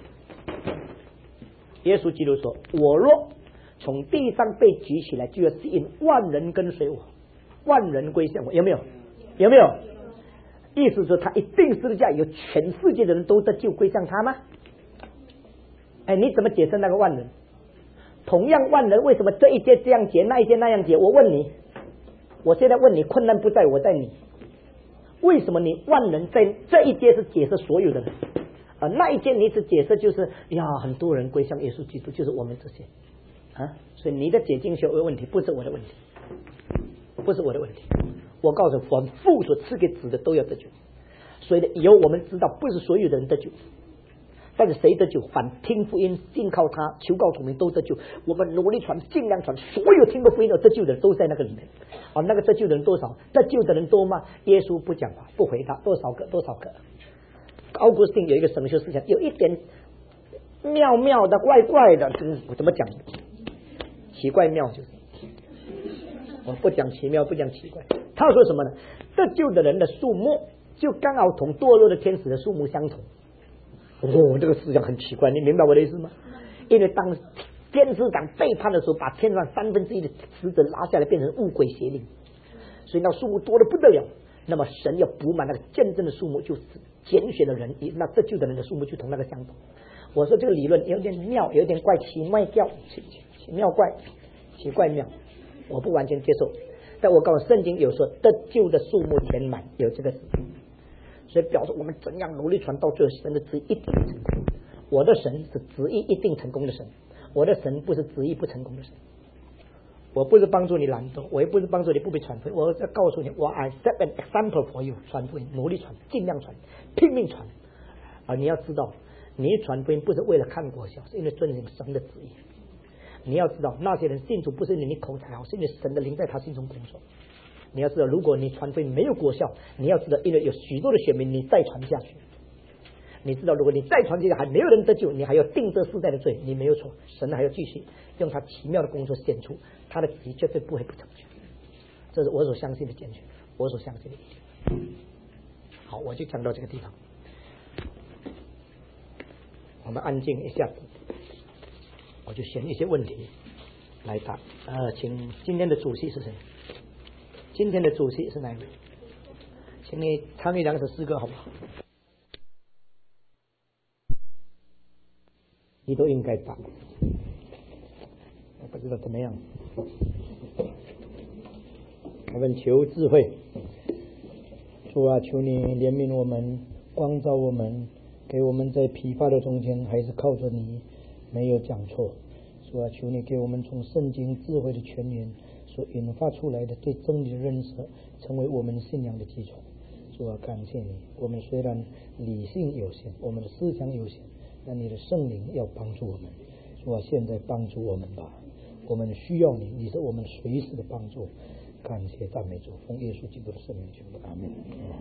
耶稣基督说，我若从地上被举起来，就要吸引万人跟随我，万人归向我。有没有？有没有？意思是他一定十字架，有全世界的人都得救归向他吗？哎，你怎么解释那个万人？同样万人，为什么这一节这样解，那一节那样解？我问你，我现在问你，困难不在我，在你。为什么你万人在这一节是解释所有的人？啊，那一件你只解释就是呀，很多人归向耶稣基督，就是我们这些啊，所以你的解经学有问题，不是我的问题，不是我的问题。我告诉凡父所赐给子的都要得救，所以呢，以后我们知道不是所有的人得救，但是谁得救？凡听福音、信靠他、求告主名都得救。我们努力传，尽量传，所有听过福音的得救的人都在那个里面。啊，那个得救的人多少？得救的人多吗？耶稣不讲话，不回答，多少个？多少个？奥古斯丁有一个神学思想，有一点妙妙的、怪怪的，我怎么讲？奇怪妙就是，我不讲奇妙，不讲奇怪。他说什么呢？得救的人的数目就刚好同堕落的天使的数目相同。哦，这个思想很奇怪，你明白我的意思吗？因为当天使长背叛的时候，把天上三分之一的使者拉下来，变成物鬼邪灵，所以那数目多的不得了。那么神要补满那个见证的数目，就是拣选的人，那得救的人的数目就同那个相同。我说这个理论有点妙，有点怪，奇妙怪，奇奇妙怪，奇怪妙，我不完全接受。但我告诉圣经有说得救的数目填满，有这个事，所以表示我们怎样努力传到最后，神的旨意一定成功。我的神是旨意一定成功的神，我的神不是旨意不成功的神。我不是帮助你懒惰，我也不是帮助你不被传福音，我要告诉你，我 I set an example for you， 传福音，努力传，尽量传，拼命传。啊，你要知道，你传福音不是为了看国效，是因为遵行神的旨意。你要知道，那些人信主不是因为你口才好，是因为神的灵在他心中工作。你要知道，如果你传福音没有果效，你要知道，因为有许多的选民，你再传下去。你知道，如果你再传这个还没有人得救，你还要定这世代的罪，你没有错，神还要继续用他奇妙的工作显出他的旨意，绝对不会不成全。这是我所相信的坚决，我所相信的一切。好，我就讲到这个地方，我们安静一下。 我就选一些问题来答。呃，请今天的主席是谁？今天的主席是哪一位？请你唱一两首诗歌好不好？你都应该答。我不知道怎么样。我们求智慧，主啊，求你怜悯我们，光照我们，给我们在疲乏的中间还是靠着你，没有讲错。主啊，求你给我们从圣经智慧的泉源所引发出来的对真理的认识，成为我们信仰的基础。主啊，感谢你，我们虽然理性有限，我们的思想有限，但你的圣灵要帮助我们。主啊，现在帮助我们吧，我们需要你，你是我们随时的帮助。感谢赞美主，奉耶稣基督的圣名求，阿门。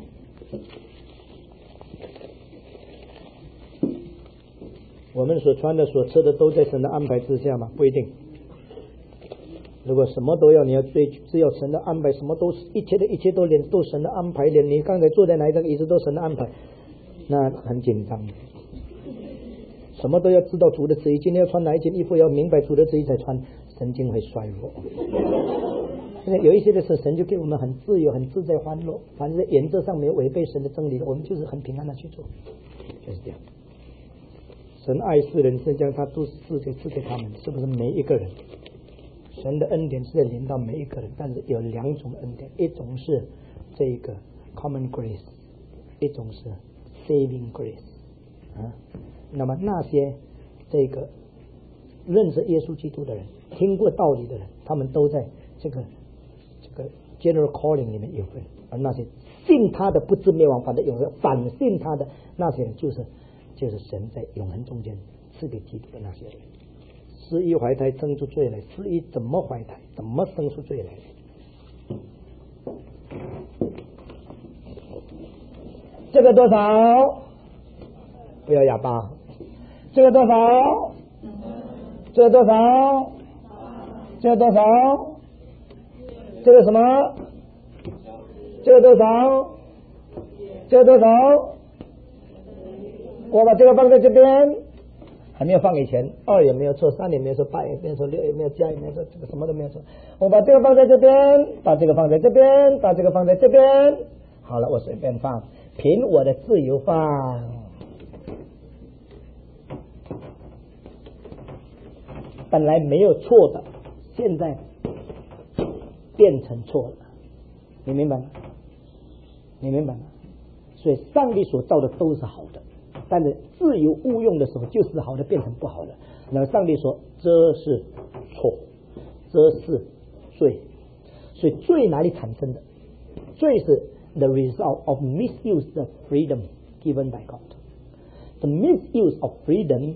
我们所穿的、所吃的都在神的安排之下吗？不一定。如果什么都要，你要追，只要神的安排，什么都一切的一切都连都神的安排，连你刚才坐在哪一张椅子都神的安排，那很紧张。什么都要知道主的旨意，今天要穿哪一件衣服，要明白主的旨意才穿，神经会衰弱。现在有一些的事，神就给我们很自由、很自在、欢乐，反正在原则上没有违背神的真理的，我们就是很平安的去做，就是这样。神爱世人，是将他都赐给赐给他们，是不是每一个人？神的恩典是在临到每一个人，但是有两种恩典，一种是这个 common grace， 一种是 saving grace 啊。那么那些这个认识耶稣基督的人，听过道理的人，他们都在这个这个 general calling 里面有份，而那些信他的不至灭亡，反正有人反信他的那些人，就是就是神在永恒中间赐给基督的那些人。失一怀胎生出罪来，失一怎么怀胎，怎么生出罪来？这个多少？不要哑巴。这个多少？这个多少？这个多少？这个什么？这个多少？这个多少？我把这个放在这边，还没有放以前，二也没有错，三也没有错，八也没有错，六也没有，加也没有错，这个什么都没有错。我把这个放在这边，把这个放在这边，把这个放在这边，好了，我随便放，凭我的自由放。本来没有错的，现在变成错了，你明白吗？你明白吗？所以上帝所造的都是好的，但是自由误用的时候，就是好的变成不好的。那么上帝说这是错，这是罪。所以罪哪里产生的？罪是 the result of misuse the freedom given by God. The misuse of freedom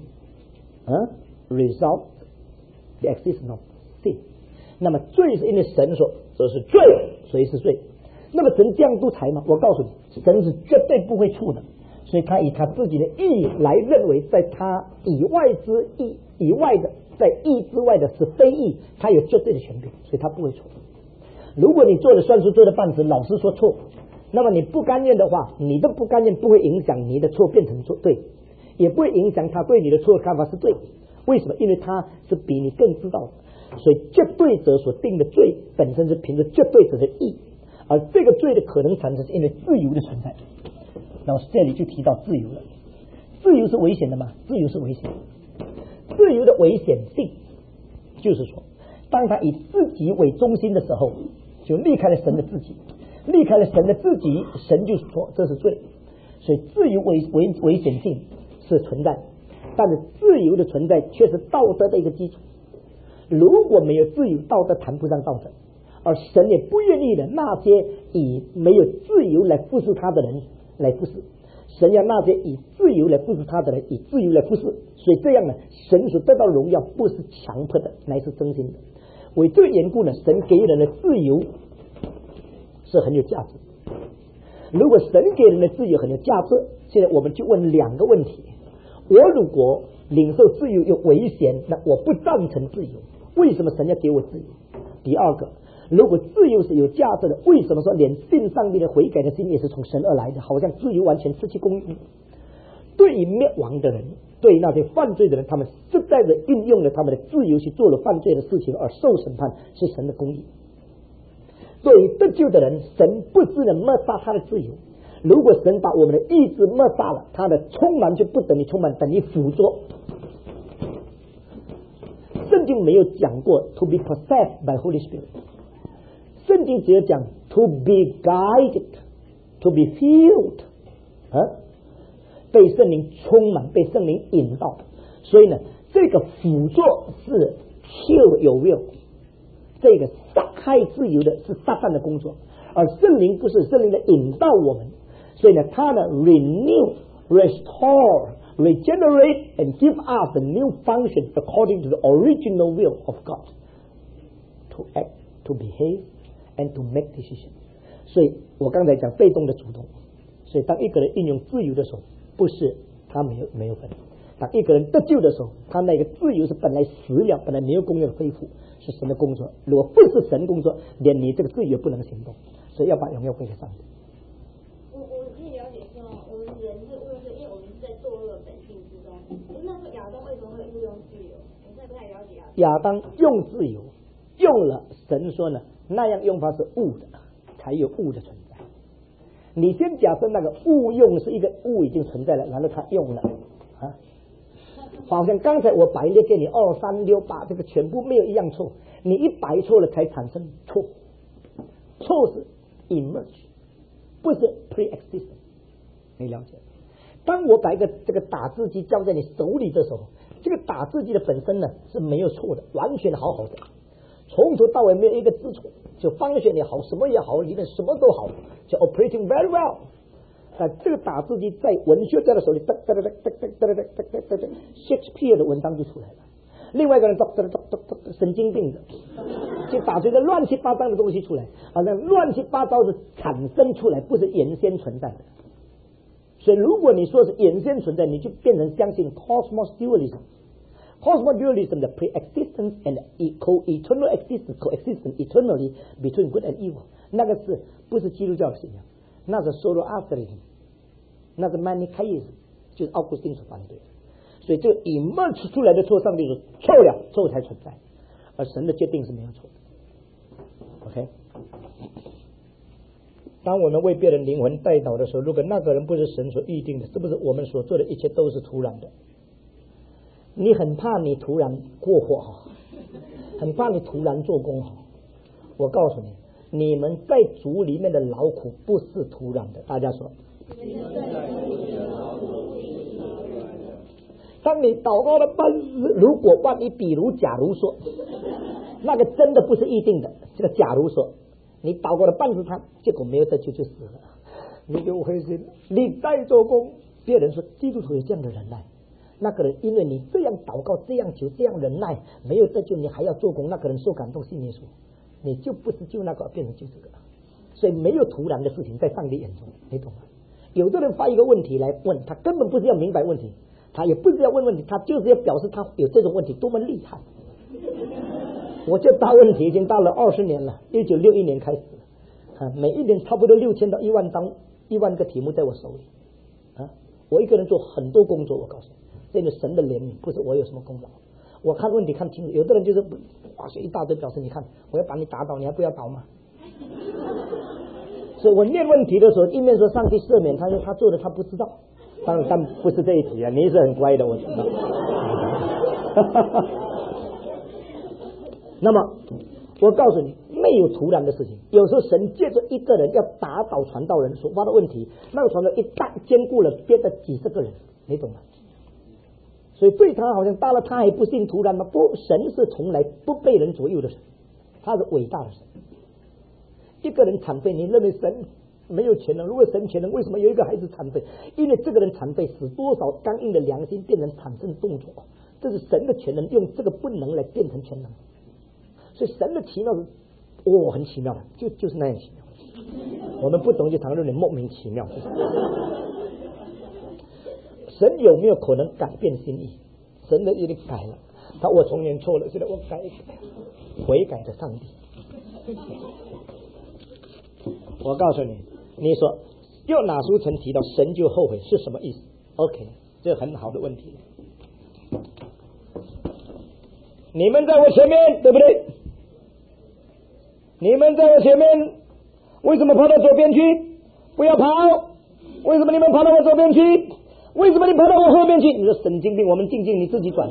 uh, result the existence of sin. 那么罪是因为神说这是罪，所以是罪。那么神降督裁吗？我告诉你，神是绝对不会处的，所以他以他自己的义来认为，在他以外之义以外的，在义之外的是非义，他有绝对的权柄，所以他不会错。如果你做的算术做的半死，老师说错，那么你不甘愿的话，你的不甘愿不会影响你的错变成错对，也不会影响他对你的错的看法是对。为什么？因为他是比你更知道的，所以绝对者所定的罪本身是凭着绝对者的义，而这个罪的可能产生是因为自由的存在。然后这里就提到自由了，自由是危险的吗？自由是危险的。自由的危险性就是说，当他以自己为中心的时候，就离开了神的自己，离开了神的自己，神就说这是罪。所以自由危危危险性是存在，但是自由的存在却是道德的一个基础。如果没有自由，道德谈不上道德，而神也不愿意的那些以没有自由来服侍他的人来服侍，神要那些以自由来服侍他的人以自由来服侍。所以这样呢，神所得到荣耀不是强迫的，乃是真心的。为这个缘故呢，神给人的自由是很有价值。如果神给人的自由很有价值，现在我们就问两个问题：我如果领受自由有危险，那我不赞成自由，为什么神要给我自由？第二个，如果自由是有价值的，为什么说连信上帝的悔改的心也是从神而来的？好像自由完全失去公义。 对于灭亡的人，对于那些犯罪的人，他们实在的运用了他们的自由去做了犯罪的事情而受审判，是神的公义。对于得救的人，神不是能抹杀他的自由。如果神把我们的意志抹杀了，他的充满就不等于充满，等于辅助。圣经没有讲过 to be possessed by Holy Spirit， 圣经只有讲 to be guided， to be filled， 啊，被圣灵充满，被圣灵引导。所以呢，这个辅助是 kill your will， 这个杀害自由的是撒旦的工作，而圣灵不是，圣灵的引导我们。所以呢，他呢 renew、restore、regenerate and give us the new function according to the original will of God to act, to behave, and to make decisions。所以我刚才讲被动的主动。所以当一个人运用自由的时候，不是他没有没有份；当一个人得救的时候，他那个自由是本来死了，本来没有功用的恢复，是神的工作。如果不是神工作，连你这个自由不能行动。所以要把荣耀归给上帝。 我我可以了解说，我们人是误用自由，因为我们是在堕落的本性之中。那时候亚当为什么会误用自由？我现在不太了解啊。 亚当用自由，用了神说呢，那样用法是误的，才有误的存在。你先假设那个误用是一个误已经存在了，然后他用了啊，好像刚才我摆列给你二三六八，这个全部没有一样错，你一摆错了才产生错，错是 emerge， 不是 pre-existent， 你了解？当我把一个这个打字机交在你手里的时候，这个打字机的本身呢是没有错的，完全好好的，从头到尾没有一个字错，就方选也好，什么也好，里面什么都好，就 operating very well。但这个打字机在文学家的手里，哒哒哒哒哒哒哒哒哒哒哒 ，Shakespeare 的文章就出来了。另外一个人哒哒哒哒哒神经病的，就打出一个乱七八糟的东西出来，好像乱七八糟是产生出来，不是原先存在的。所以如果你说是原先存在，你就变成相信 cosmos dualism。Cosmos dualism 的 pre-existence and co-eternal existence, coexistence eternally between good and evil， 那个是不是基督教的信仰？那是 Zoroastrianism， 那是 Manichaeism， 就是奥古斯丁所反对的。所以这个 emerge 出来的错，上帝说错了，错才存在，而神的决定是没有错的。OK， 当我们为别人灵魂带导的时候，如果那个人不是神所预定的，是不是我们所做的一切都是徒然的？你很怕你突然过火好，很怕你突然做工好。我告诉你，你们在主里面的劳苦不是突然的。大家说，当你祷告的半死，如果万一比如假如说，那个真的不是预定的。这个假如说，你祷告的半死他，结果没有得救就死了，你就灰心。你在做工，别人说基督徒有这样的忍耐。那个人因为你这样祷告，这样求，这样忍耐，没有得救，你还要做工，那个人受感动信耶稣，你就不是救那个，变成救这个。所以没有突然的事情在上帝眼中，你懂吗？有的人发一个问题来问，他根本不是要明白问题，他也不是要问问题，他就是要表示他有这种问题多么厉害。我这大问题已经大了二十年了，一九六一年开始啊，每一年差不多六千到一万张一万个题目在我手里啊，我一个人做很多工作，我告诉你。这个神的怜悯不是我有什么功劳，我看问题看清楚。有的人就是哇塞一大堆表示，你看我要把你打倒，你还不要倒吗？所以我念问题的时候，一面说上帝赦免，他说他做的他不知道，当然但不是这一题啊，你是很乖的，我知道。那么我告诉你，没有突然的事情。有时候神借着一个人要打倒传道人所发的问题，那个传道一旦兼顾了别的几十个人，你懂吗？所以对他好像大了，他还不信突然吗？不，神是从来不被人左右的神，他是伟大的神。一个人残废，你认为神没有全能？如果神全能，为什么有一个孩子残废？因为这个人残废，使多少刚硬的良心变成产生动作，这是神的全能，用这个不能来变成全能。所以神的奇妙是，哦，很奇妙的，就就是那样奇妙。我们不懂就谈论点莫名其妙。神有没有可能改变心意？神的已经改了，他我从前错了，现在我改一改，悔改的上帝。我告诉你，你说又哪书曾提到神就后悔是什么意思 ？OK， 这很好的问题。你们在我前面，对不对？你们在我前面，为什么跑到左边去？不要跑！为什么你们跑到我左边去？为什么你跑到我后面去？你说神经病，我们静静，你自己转。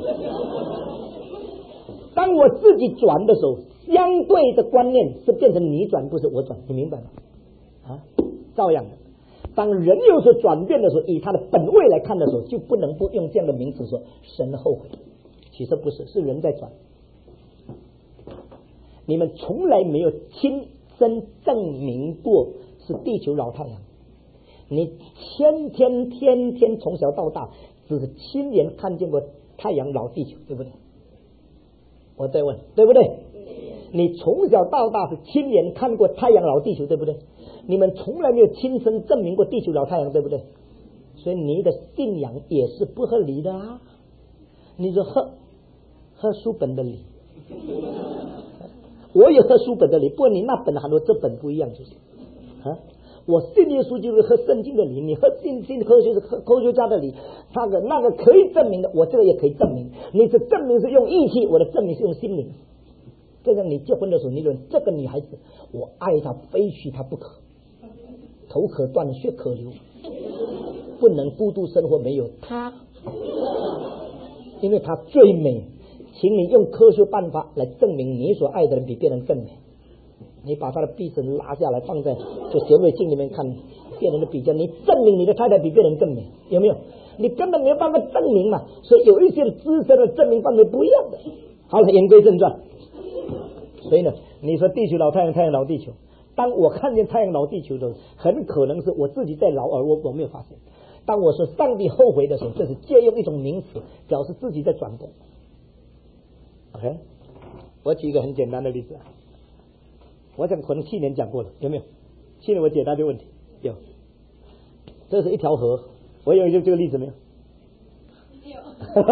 当我自己转的时候，相对的观念是变成你转，不是我转，你明白吗？啊，照样的。当人有所转变的时候，以他的本位来看的时候，就不能不用这样的名词说神后悔。其实不是，是人在转。你们从来没有亲身证明过是地球绕太阳，你天天天天从小到大只是亲眼看见过太阳绕地球，对不对？我再问，对不对？你从小到大是亲眼看过太阳绕地球，对不对？你们从来没有亲身证明过地球绕太阳，对不对？所以你的信仰也是不合理的啊！你说喝喝书本的理，我也喝书本的理，不过你那本和我这本不一样，就是啊，我信耶稣就是喝圣经的理，你喝信信科学是科科学家的理，他的那个可以证明的，我这个也可以证明。你的证明是用义气，我的证明是用心灵。就像你结婚的时候，你论这个女孩子，我爱她非娶她不可，头可断血可流，不能孤独生活没有她，因为她最美。请你用科学办法来证明你所爱的人比别人更美。你把他的臂绳拉下来放在就显微镜里面看别人的比较，你证明你的太太比别人更美，有没有？你根本没有办法证明嘛。所以有一些知识的证明范围不一样的。好了，言归正传。所以呢，你说地球绕太阳，太阳绕地球，当我看见太阳绕地球的时候，很可能是我自己在绕，而我我没有发现。当我说上帝后悔的时候，这是借用一种名词表示自己在转动。OK， 我举一个很简单的例子，我想可能去年讲过了，有没有？去年我解答这个问题有。这是一条河，我有这个例子没有？有。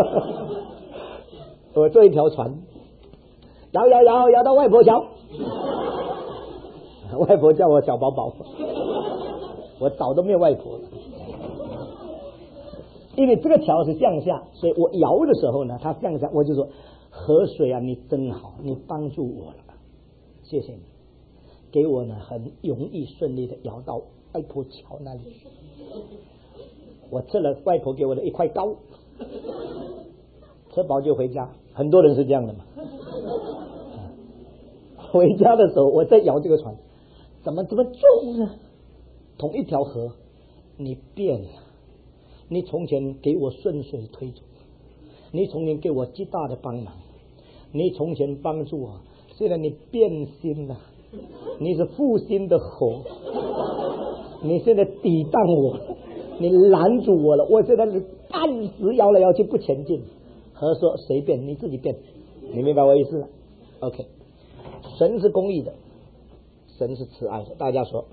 我坐一条船，摇摇摇摇到外婆桥，外婆叫我小宝宝，我早都没有外婆了。因为这个桥是向下，所以我摇的时候呢，它向下，我就说河水啊，你真好，你帮助我了，谢谢你，给我呢很容易顺利的摇到外婆桥那里。我吃了外婆给我的一块糕，吃饱就回家。很多人是这样的嘛。回家的时候，我在摇这个船，怎么这么重呢？同一条河，你变了。你从前给我顺水推舟，你从前给我极大的帮忙，你从前帮助我，现在你变心了，你是负心的河，你现在抵挡我，你拦住我了，我现在是半死摇来摇去不前进。河说随便你自己变，你明白我意思了 ？OK， 神是公义的，神是慈爱的，大家说。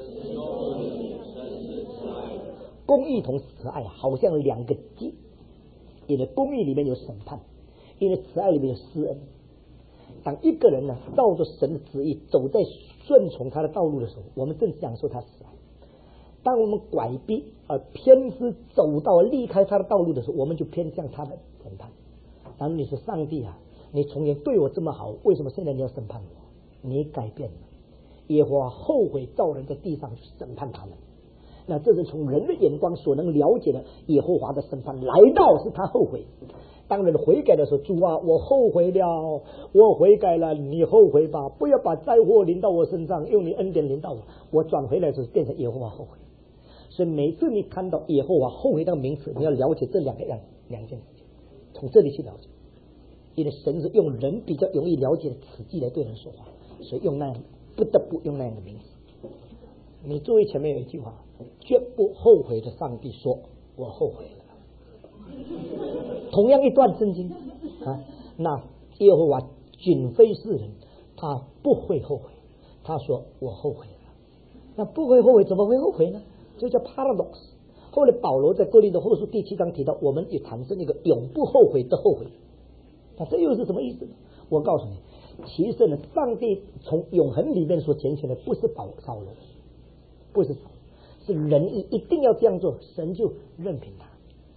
公义同慈爱好像两个结，因为公义里面有审判，因为慈爱里面有施恩。当一个人呢照着神的旨意走在顺从他的道路的时候，我们正享受他慈爱；当我们拐逼而偏私走到离开他的道路的时候，我们就偏向他的审判。当你说上帝啊，你从前对我这么好，为什么现在你要审判我？你改变了。耶和华后悔造人在地上去审判他们。那这是从人的眼光所能了解的耶和华的审判来到，是他后悔。当人悔改的时候，主啊，我后悔了，我悔改了，你后悔吧，不要把灾祸临到我身上，用你恩典临到我。我转回来的时候变成耶和华后悔。所以每次你看到耶和华后悔这个名词，你要了解这两个样两件事情，从这里去了解。因为神是用人比较容易了解的词句来对人说话，所以用那样不得不用那样的名词。你注意前面有一句话，绝不后悔的上帝说我后悔了。同样一段圣经啊，那耶和华仅非是人，他不会后悔，他说我后悔了。那不会后悔怎么会后悔呢？这叫 paradox。 后来保罗在哥林多后书第七章提到，我们也产生一个永不后悔的后悔。那这又是什么意思呢？我告诉你，其实呢，上帝从永恒里面所拣选的不是保扫罗，不是扫，是人一一定要这样做，神就任凭他。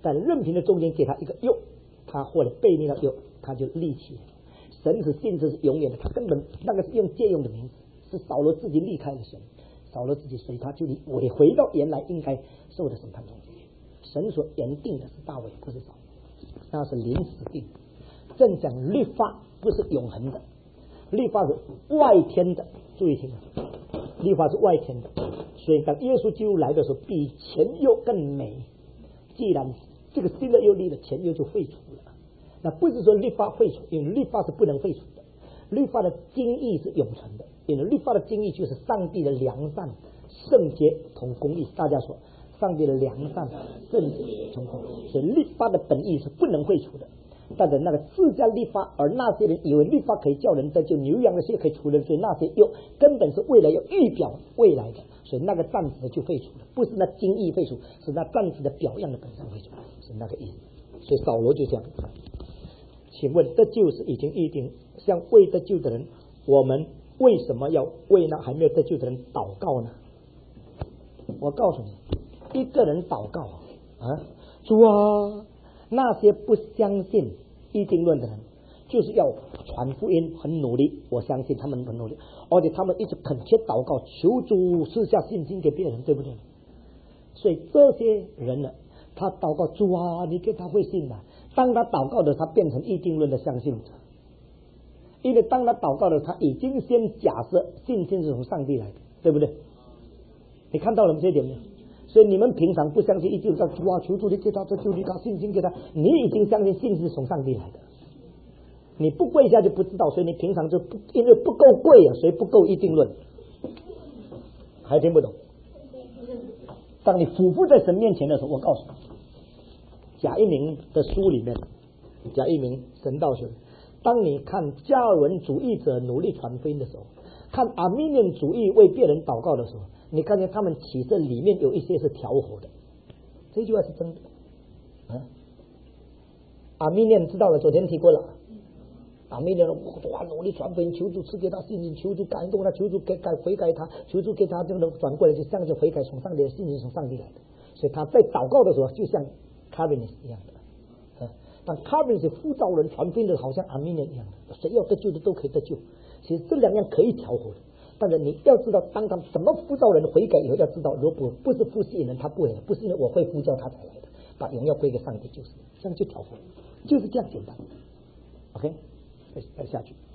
但任凭的中间给他一个又，他或者背逆了又，他就立起。神是性质是永远的，他根本那个是用借用的名字，是扫罗自己离开了神，扫罗自己，所以他就回回到原来应该受的审判中间。神所原定的是大卫，不是扫罗，那是临时定。正讲律法不是永恒的，律法是外天的，注意听啊，律法是外天的，所以当耶稣基督来的时候，比前约更美。既然这个新的约立了，前约就废除了，那不是说律法废除，因为律法是不能废除的，律法的精义是永存的，因为律法的精义就是上帝的良善、圣洁同公义。大家说，上帝的良善、圣洁同公义，所以律法的本意是不能废除的。但是那个自家律法，而那些人以为律法可以叫人得救，牛羊的血可以除人罪，那些又根本是为了要预表未来的，所以那个暂时就废除了，不是那精义废除，是那暂时的表样的本身废除，是那个意思。所以扫罗就这样。请问得救是已经预定，像未得救的人，我们为什么要为那还没有得救的人祷告呢？我告诉你，一个人祷告啊，主啊，那些不相信预定论的人，就是要传福音很努力，我相信他们很努力，而且他们一直恳切祷告，求主赐下信心给别人，对不对？所以这些人呢，他祷告主啊，你给他会信的。当他祷告的，他变成预定论的相信者，因为当他祷告的，他已经先假设信心是从上帝来的，对不对？你看到了这一点没有？所以你们平常不相信一定叫主啊，求主你给他这就你他信心给他，你已经相信信心是从上帝来的，你不跪下就不知道，所以你平常就不因为不够跪啊，所以不够预定论，还听不懂？当你俯伏在神面前的时候，我告诉你，贾一鸣的书里面，贾一鸣神道学，当你看加尔文主义者努力传福音的时候，看阿米念主义为别人祷告的时候，你看见他们其实里面有一些是调和的，这句话是真的。啊，阿米念知道了，昨天提过了。阿米念哇努力传福音，求主赐给他信心，求主感动他，求主给改悔改他，求主给他这个转过来，就相信悔改从上帝的信心从上帝来的。所以他在祷告的时候，就像卡宾尼斯一样的。啊，但卡宾尼斯呼召人传福音的，好像阿米念一样的，谁要得救的都可以得救。其实这两样可以调和的。但是你要知道，当他怎么呼召人悔改以后，要知道，如果不是呼吸人，他不会，不是因为我会呼叫他才来的，把荣耀归给上帝，就是这样就调和，就是这样简单。OK， 再下去，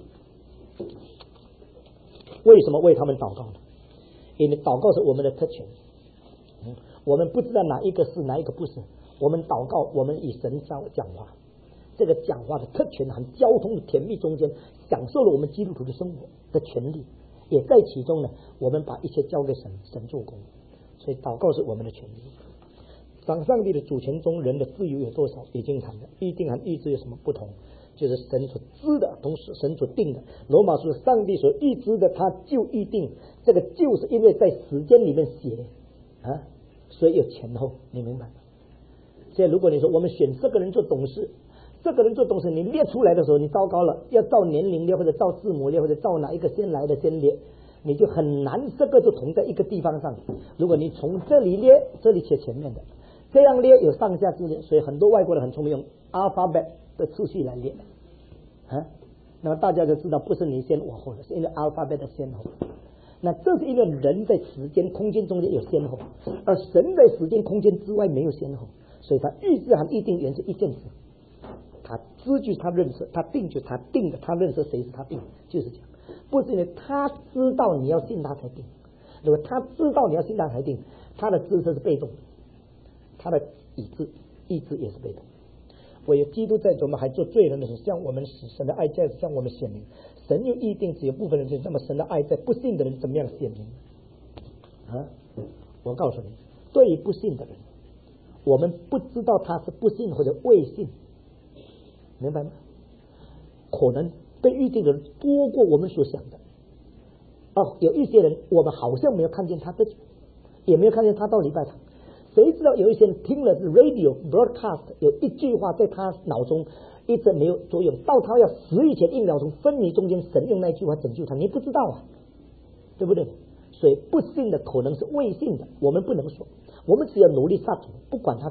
为什么为他们祷告呢？因为祷告是我们的特权，嗯，我们不知道哪一个是哪一个不是，我们祷告，我们与神讲话，这个讲话的特权和交通的甜蜜中间，享受了我们基督徒的生活的权利。也在其中呢，我们把一切交给神，神做工，所以祷告是我们的权利。当上帝的主权中，人的自由有多少？已经谈了，预定和预知有什么不同？就是神所知的，同时神所定的。罗马书上帝所预知的，他就预定。这个就是因为在时间里面写啊，所以有前后，你明白吗？所以如果你说我们选这个人做董事，这个人做董事，你列出来的时候，你糟糕了，要照年龄列，或者照字母列，或者照哪一个先来的先列，你就很难这个就同在一个地方上。如果你从这里列，这里写前面的，这样列有上下之列，所以很多外国人很聪明，用 alphabet 的次序来列啊。那么大家就知道，不是你先我后的，是因为 alphabet 的先后。那这是因为人在时间空间中间有先后，而神在时间空间之外没有先后，所以他预知和预定原是一件事。他知就是他认识，他定就是他定的，他认识谁是他定的，就是这样。不是因为他知道你要信他才定，如果他知道你要信他才定，他的知识是被动的，他的意志意志也是被动。唯有基督在我们还做罪人的时候，像我们神的爱在向我们显明，神又预定只有部分人，那么神的爱在不信的人怎么样显明啊？我告诉你，对于不信的人，我们不知道他是不信或者未信。明白吗？可能被预定的人多过我们所想的。哦，有一些人我们好像没有看见他的，也没有看见他到礼拜堂。谁知道有一些人听了 radio broadcast 有一句话在他脑中一直没有作用，到他要死以前一秒钟分离中间，神用那句话拯救他，你不知道啊，对不对？所以不信的可能是未信的，我们不能说，我们只要努力杀主，不管他怎么样。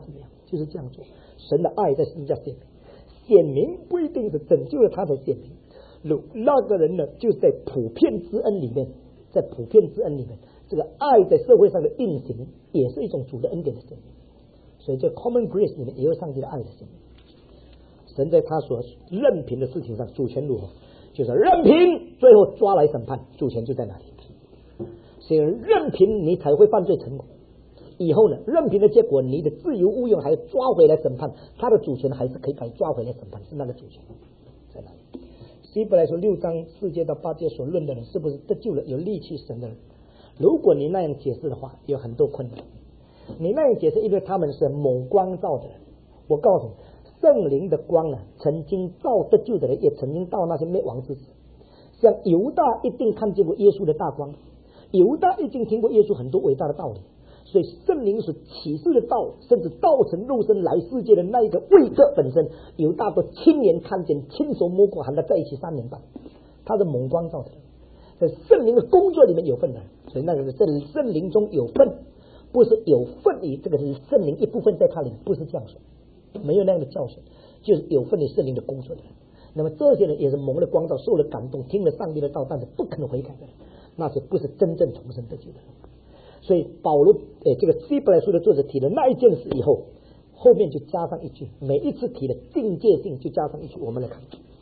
就是这样做。神的爱在十字架显明，显明不一定是拯救了他才显明。如那个人呢，就在普遍之恩里面，在普遍之恩里面，这个爱在社会上的运行，也是一种主的恩典的显明。所以在 common grace 里面也有上帝的爱的显明。神在他所任凭的事情上主权如何，就是任凭最后抓来审判，主权就在哪里。所以任凭你才会犯罪成功，以后呢，任凭的结果你的自由误用还要抓回来审判，他的主权还是可以把抓回来审判，是那个主权在哪里。希伯来说六章四节到八节所论的人，是不是得救了有力气神的人？如果你那样解释的话，有很多困难。你那样解释，因为他们是蒙光照的人。我告诉你，圣灵的光呢，曾经照得救的人，也曾经到那些灭亡之时。像犹大一定看见过耶稣的大光，犹大一定听过耶稣很多伟大的道理，所以圣灵所启示的道，甚至道成肉身来世界的那一个位格本身，犹大都亲眼看见，亲手摸过，和他在一起三年半，他是蒙光照的人，在圣灵的工作里面有份的，所以那个是在圣灵中有份，不是有份于这个是圣灵一部分在他里面，不是这样说，没有那样的教训，就是有份于圣灵的工作的人。那么这些人也是蒙了光照，受了感动，听了上帝的道，但是不肯悔改的人，那些不是真正重生得救的人。所以保罗诶，这个希伯来书的作者提了那一件事以后，后面就加上一句，每一次提的境界性就加上一句，我们来看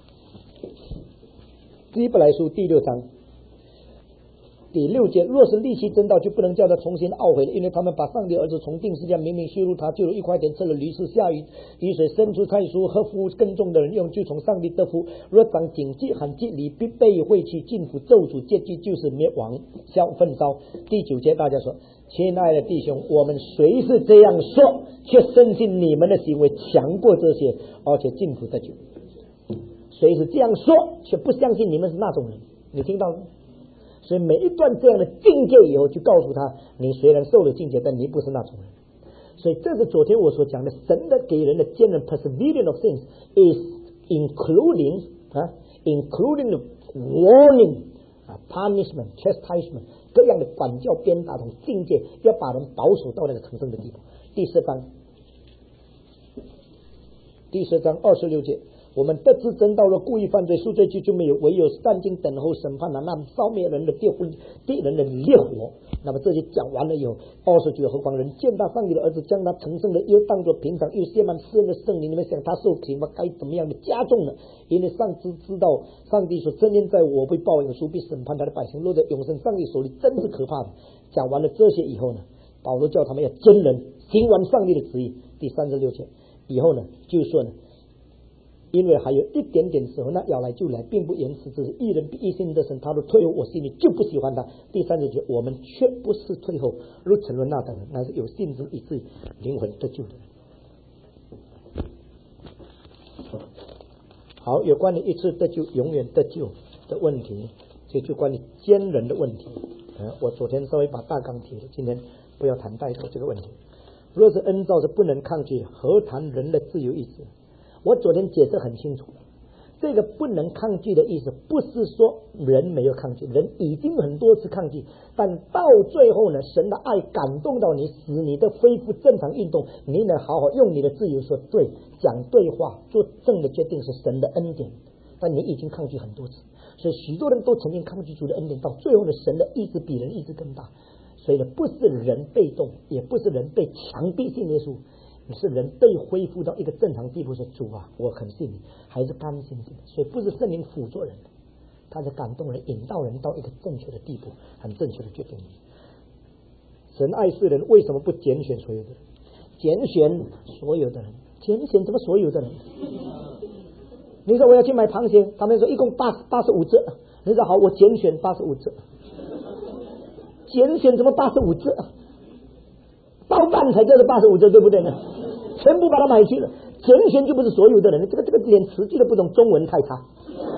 希伯来书第六章第六节，若是立期真道，就不能叫他重新懊悔了，因为他们把上帝儿子从定十字架明明羞辱他，就有一块田吃了驴吃下雨雨水生出菜蔬，合乎耕种的人用，就从上帝得福。若长荆棘罕棘里，必被废去，尽乎咒诅，结局就是灭亡消焚烧。第九节大家说，亲爱的弟兄，我们虽是这样说，却深信你们的行为强过这些，而且尽乎得救。虽是这样说，却不相信你们是那种人，你听到吗？所以每一段这样的境界以后，就告诉他，你虽然受了境界，但你不是那种人。所以这是昨天我所讲的，神的给人的坚韧 perseverance of sins is including 啊 including the warning 啊 punishment chastisement 各样的管教鞭打同境界，要把人保守到那个成圣的地步。第四章第四章二十六节，我们得知真道，若故意犯罪，赎罪祭就没有，唯有善经等候审判了，那烧灭人的烈火，敌人的烈火。那么这些讲完了以后，二十九何况人见到上帝的儿子，将他成圣的又当作平常，又献满世人的圣灵，你们想他受刑罚该怎么样的加重呢？因为上帝知道，上帝说真言在我，会报应，书必审判他的百姓，落在永生上帝手里，真是可怕的。讲完了这些以后呢，保罗叫他们要真人行完上帝的旨意。第三十六节以后呢，就是说呢，因为还有一点点时候，那要来就来，并不延迟，只是一人比一心得胜，他都退后，我心里就不喜欢他。第三十节，我们却不是退后，如沉沦那等人，乃是有信心以致灵魂得救的人。好，有关于一次得救永远得救的问题，这就关于奸人的问题。呃，我昨天稍微把大纲提了，今天不要谈太多这个问题。若是恩召是不能抗拒，何谈人的自由意志？我昨天解释很清楚，这个不能抗拒的意思，不是说人没有抗拒，人已经很多次抗拒，但到最后呢，神的爱感动到你，使你的恢复正常运动，你能好好用你的自由说对，讲对话，做正的决定，是神的恩典。但你已经抗拒很多次，所以许多人都曾经抗拒主的恩典，到最后呢，神的意志比人意志更大。所以呢，不是人被动，也不是人被强逼信耶稣，是人被恢复到一个正常地步，说主啊，我很信你，还是甘心信。所以不是圣灵辅助人，他是感动人，引导人到一个正确的地步，很正确的决定。神爱世人，为什么不拣选所有的人？拣选所有的人，拣选怎么所有的人？你说我要去买螃蟹，他们说一共八八十五只，你说好，我拣选八十五只。拣选怎么八十五只？包办才叫做八十五只，对不对呢？全部把它买去了，拣选就不是所有的人，这个这个连词句都不懂，中文太差。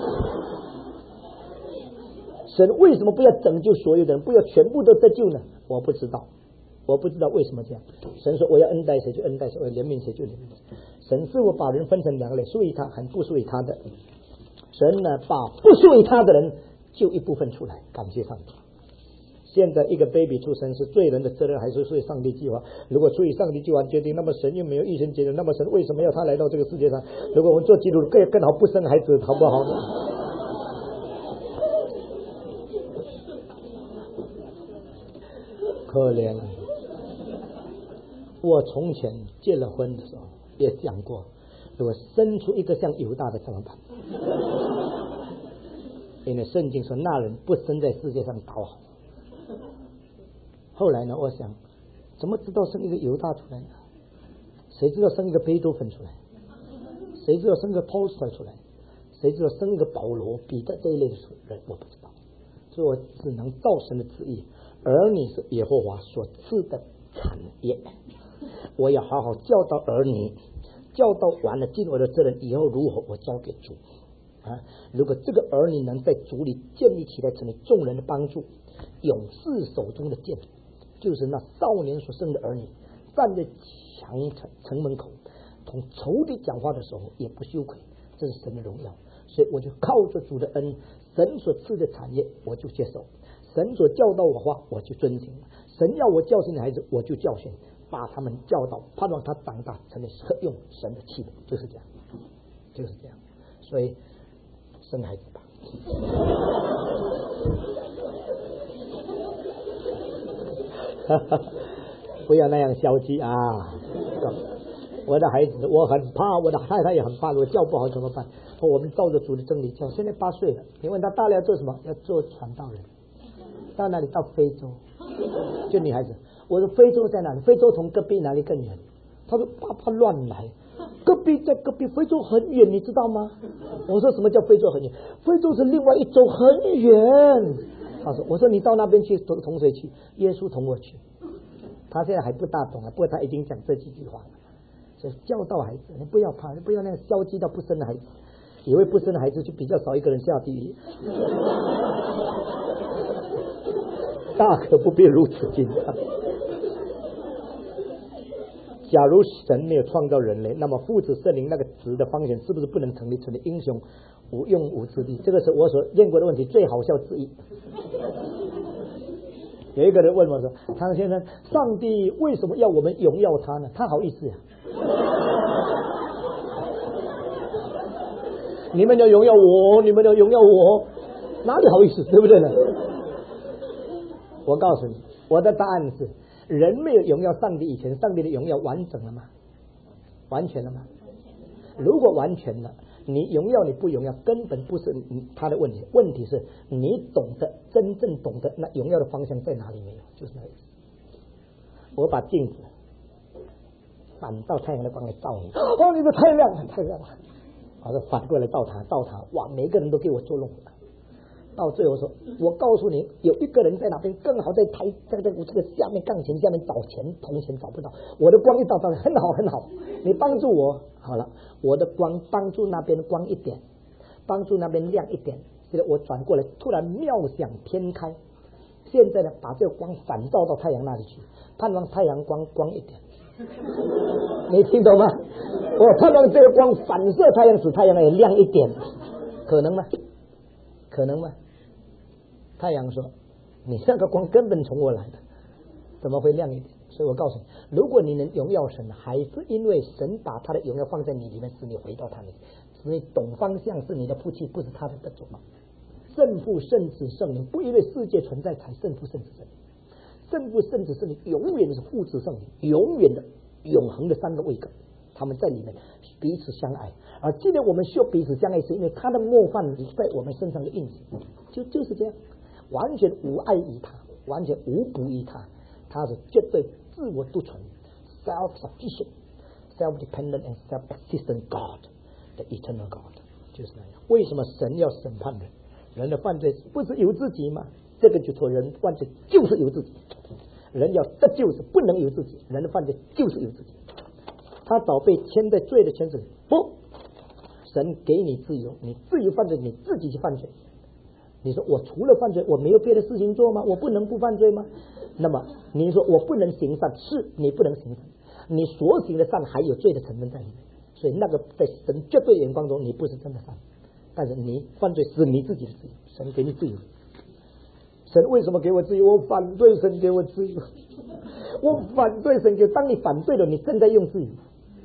神为什么不要拯救所有的人，不要全部都得救呢？我不知道，我不知道为什么这样。神说我要恩待谁就恩待谁，我要怜悯谁就怜悯谁。神是我把人分成两类，属于他和不属于他的。神呢，把不属于他的人救一部分出来，感谢上帝。 现在一个 baby 出生是罪人的责任还是属于上帝计划？如果出于上帝计划决定，那么神又没有预先决定，那么神为什么要他来到这个世界上？如果我们做基督徒更更好不生孩子，好不好？可怜了。我从前结了婚的时候也讲过，如果生出一个像犹大的怎么办？因为圣经说那人不生在世界上倒好。后来呢，我想怎么知道生一个犹大出来呢？谁知道生一个贝多芬出来？谁知道生一个 Tolstoy 出来？谁知道生一个保罗、彼得这一类的人？我不知道，所以我只能照神的旨意。儿女是耶和华所赐的产业，我要好好教导儿女，教导完了尽我的责任以后如何，我交给主啊！如果这个儿女能在主里建立起来，成为众人的帮助，勇士手中的剑，就是那少年所生的儿女，站在墙城城门口，同仇敌讲话的时候也不羞愧，这是神的荣耀。所以我就靠着主的恩，神所赐的产业我就接受，神所教导我话我就遵行，神要我教训的孩子我就教训，把他们教导，盼望他长大成为合用神的器皿，就是这样，就是这样。所以生孩子吧。不要那样消极啊！我的孩子，我很怕，我的太太也很怕，我教不好怎么办？我们照着主的真理教。现在八岁了，你问他大了要做什么？要做传道人。到哪里？到非洲。就女孩子，我说非洲在哪里？非洲从隔壁哪里更远？他说爸爸乱来，隔壁在隔壁，非洲很远，你知道吗？我说什么叫非洲很远？非洲是另外一州，很远。他说，我说你到那边去，同同谁去？耶稣同我去。他现在还不大懂啊，不过他已经讲这几句话了。所以教导孩子，你不要怕，你不要那样消极到不生的孩子，以为不生的孩子就比较少一个人下地狱。大可不必如此紧张。假如神没有创造人类，那么父子圣灵那个子的方向是不是不能成立成为英雄无用武之地？这个是我所验过的问题最好笑之一。有一个人问我说：“唐先生，上帝为什么要我们荣耀他呢？”他好意思呀、啊！你们要荣耀我，你们要荣耀我，哪里好意思，对不对呢？我告诉你，我的答案是：人没有荣耀上帝以前，上帝的荣耀完整了吗？完全了吗？如果完全了，你荣耀你不荣耀根本不是他的问题，问题是你懂得真正懂得那荣耀的方向在哪里没有，就是那个意思。我把镜子反照太阳的光来照你，哦，你的太亮了，太亮了。我说反过来照他，照他，哇，每个人都给我捉弄了。到最后说，我告诉你，有一个人在哪边更好，在台在在这个下面杠琴下面找钱，铜钱找不到，我的光一照照很好很好，你帮助我好了，我的光帮助那边光一点，帮助那边亮一点，现在我转过来，突然妙想天开，现在呢把这个光反照到太阳那里去，盼望太阳光光一点，你听懂吗？我盼望这个光反射太阳，使太阳也亮一点，可能吗？可能吗？太阳说：“你那个光根本从我来的，怎么会亮一点？”所以我告诉你，如果你能荣耀神，还是因为神把他的荣耀放在你里面，使你回到他里，使你懂方向，是你的福气，不是他的得主吗？圣父、圣子、圣灵，不因为世界存在才圣父、圣子、圣灵。圣父、圣子、圣灵永远是父子圣灵，永远的、永恒的三个位格，他们在里面彼此相爱。而既然我们需要彼此相爱，是因为他的模范在我们身上的印记，就就是这样。完全无爱于他，完全无补于他，他是绝对自我独存 self-sufficient self-dependent and self-existent God the eternal God 就是那样。为什么神要审判人？人的犯罪不是由自己吗？这个就说人犯罪就是由自己，人要得救是不能由自己，人的犯罪就是由自己，他早被牵在罪的牵绳，不，神给你自由，你自由犯罪，你自己去犯罪。你说我除了犯罪我没有别的事情做吗？我不能不犯罪吗？那么你说我不能行善，是你不能行善，你所行的善还有罪的成分在里面，所以那个在神绝对眼光中你不是真的善，但是你犯罪是你自己的自由，神给你自由。 神为什么给我自由？我反对神给我自由，我反对神给。当你反对了，你正在用自由，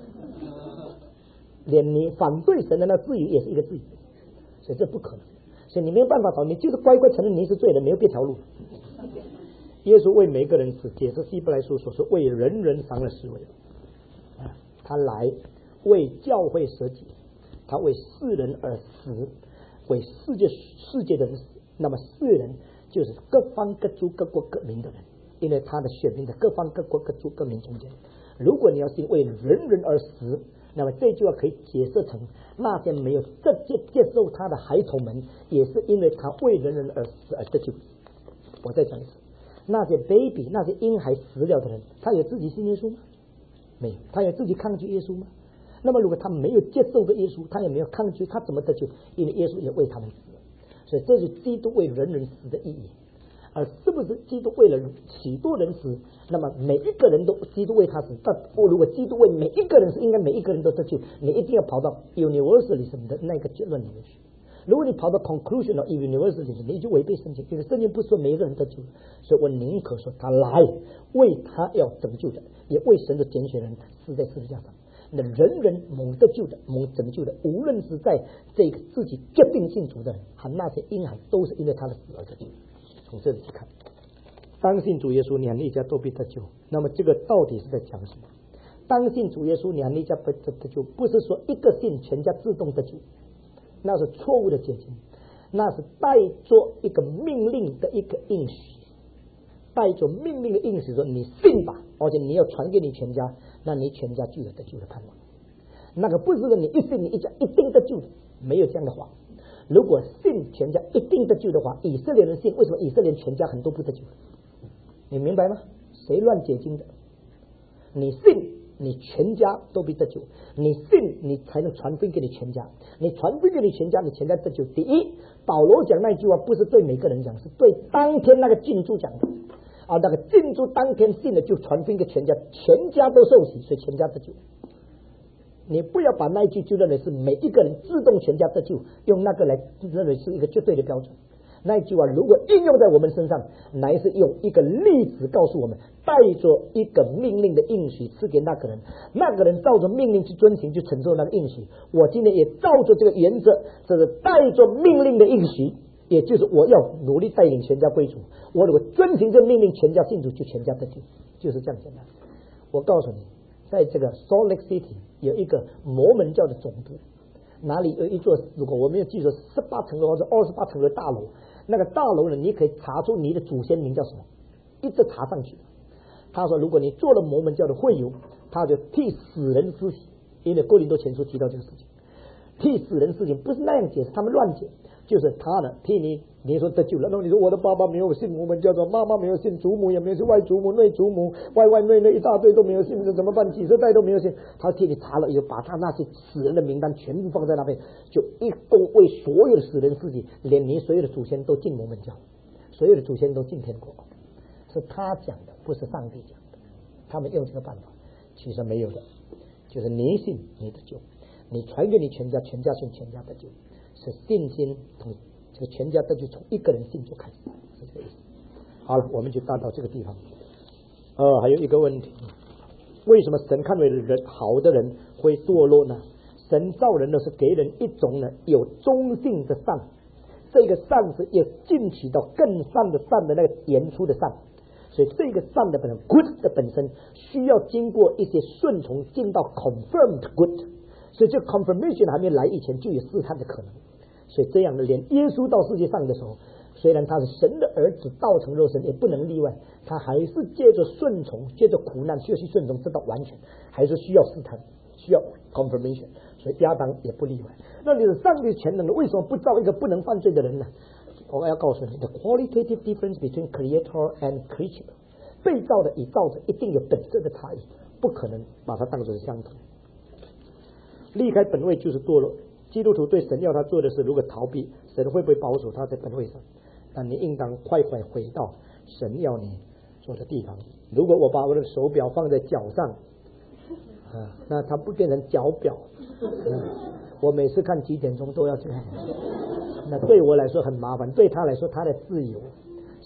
连你反对神的那自由也是一个自由，所以这不可能。所以你没有办法找，你就是乖乖承认你是罪人，没有别条路。耶稣为每个人死，解释希伯来书所说为人人伤了十位，他来为教会舍己，他为世人而死，为世界世界的人死。那么世人就是各方各族各国各民的人，因为他的选民在各方各国各族各民中间。如果你要信为人人而死，那么这句话可以解释成那些没有直接接受他的孩童们，也是因为他为人人而死而得救。我再讲一次，那些 baby 那些婴孩死了的人，他有自己信耶稣吗？没有。他有自己抗拒耶稣吗？那么如果他没有接受过耶稣，他也没有抗拒，他怎么得救？因为耶稣也为他们死了。所以这是基督为人人死的意义。而是不是基督为了许多人死，那么每一个人都基督为他死？但如果基督为每一个人死，应该每一个人都得救。你一定要跑到 universalism 的那个结论里面去。如果你跑到 conclusion of universalism， 你就违背圣经，因为圣经不说每一个人得救。所以我宁可说他来为他要拯救的，也为神的拣选人死在十字架上。那人人蒙得救的，蒙拯救的，无论是在这个自己决定信主的人，和那些婴孩，都是因为他的死而得救。从这里去看，当信主耶稣，你和你一家都必得救。那么这个到底是在讲什么？当信主耶稣，你和你一家不得救，不是说一个信全家自动得救，那是错误的解经，那是带着一个命令的一个应许，带着命令的应许说你信吧，而且你要传给你全家，那你全家就有得救的盼望。那个不是说你一信你一家一定得救的，没有这样的话。如果信全家一定得救的话，以色列人信，为什么以色列全家很多不得救？你明白吗？谁乱解经的？你信你全家都必得救，你信你才能传福音给你全家，你传福音给你全家，你全家得救。第一，保罗讲那句话不是对每个人讲，是对当天那个进驻讲的啊，那个进驻当天信的就传福音给全家，全家都受洗，所以全家得救。你不要把那一句就认为是每一个人自动全家得救，用那个来认为是一个绝对的标准。那一句话如果应用在我们身上，乃是用一个例子告诉我们，带着一个命令的应许赐给那个人，那个人照着命令去遵行，去承受那个应许。我今天也照着这个原则，这是带着命令的应许，也就是我要努力带领全家归主。我如果遵行这命令，全家信主，就全家得救，就是这样简单。我告诉你，在这个 Salt Lake City 有一个摩门教的总部，哪里有一座，如果我没有记错，十八层楼或者二十八层楼的大楼。那个大楼呢，你可以查出你的祖先名叫什么，一直查上去。他说，如果你做了摩门教的会友，他就替死人施洗，因为哥林多前书提到这个事情，替死人施洗不是那样解释，他们乱解，就是他呢替你，你说得救了，那么你说我的爸爸没有信摩门教，妈妈没有信，祖母也没有信，外祖母、内祖母、外外内内一大堆都没有信，这怎么办？几十代都没有信。他替你查了以后，把他那些死人的名单全部放在那边，就一共为所有的死人施洗，连你所有的祖先都进摩门教，所有的祖先都进天国。是他讲的，不是上帝讲的。他们用这个办法，其实没有的，就是你信你的救，你传给你全家，全家信，全家得救，是信心从这个全家得救从一个人信就开始，是这个意思。好了，我们就达到这个地方。呃，还有一个问题，为什么神看为人好的人会堕落呢？神造人呢是给人一种呢有中性的善，这个善是要进取到更善的善的那个原初的善，所以这个善的本身 good 的本身需要经过一些顺从进到 confirmed good， 所以这 confirmation 还没来以前就有试探的可能。所以这样的，连耶稣到世界上的时候，虽然他是神的儿子，道成肉身，也不能例外，他还是借着顺从，借着苦难，需要去顺从直到完全，还是需要试探，需要 confirmation。所以亚当也不例外。那你是上帝全能的，为什么不造一个不能犯罪的人呢？我要告诉你 ，the qualitative difference between creator and creature， 被造的与造者一定有本色的差异，不可能把它当作是相同。离开本位就是堕落。基督徒对神要他做的事，如果逃避，神会不会保守他在本位上？那你应当快快回到神要你做的地方。如果我把我的手表放在脚上，啊，那它不变成脚表，啊，我每次看几点钟都要去看，那对我来说很麻烦，对他来说他的自由，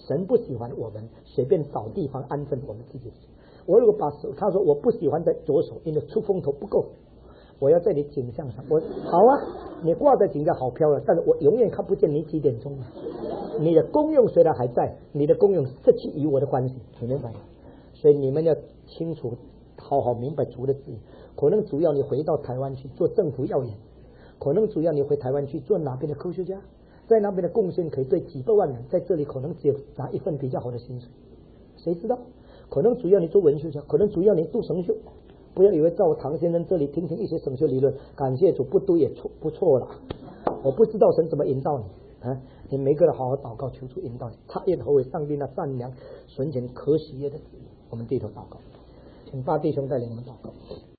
神不喜欢我们随便找地方安分我们自己的手。我如果把手，他说我不喜欢在左手，因为出风头不够，我要在你颈项上。我好啊，你挂在颈项好飘了，但是我永远看不见你几点钟了。你的功用虽然还在，你的功用失去与我的关系，你明白吗？所以你们要清楚，好好明白主的旨意。可能主要你回到台湾去做政府要员，可能主要你回台湾去做哪边的科学家，在那边的贡献可以对几百万人，在这里可能只有拿一份比较好的薪水，谁知道？可能主要你做文学家，可能主要你读神学。不要以为在我唐先生这里听听一些神学理论，感谢主不读也错不错了。我不知道神怎么引导你啊！你每个人好好祷告，求主引导你，察验何为上帝那善良、纯全、可喜悦的旨意。我们低头祷告，请八弟兄带领我们祷告。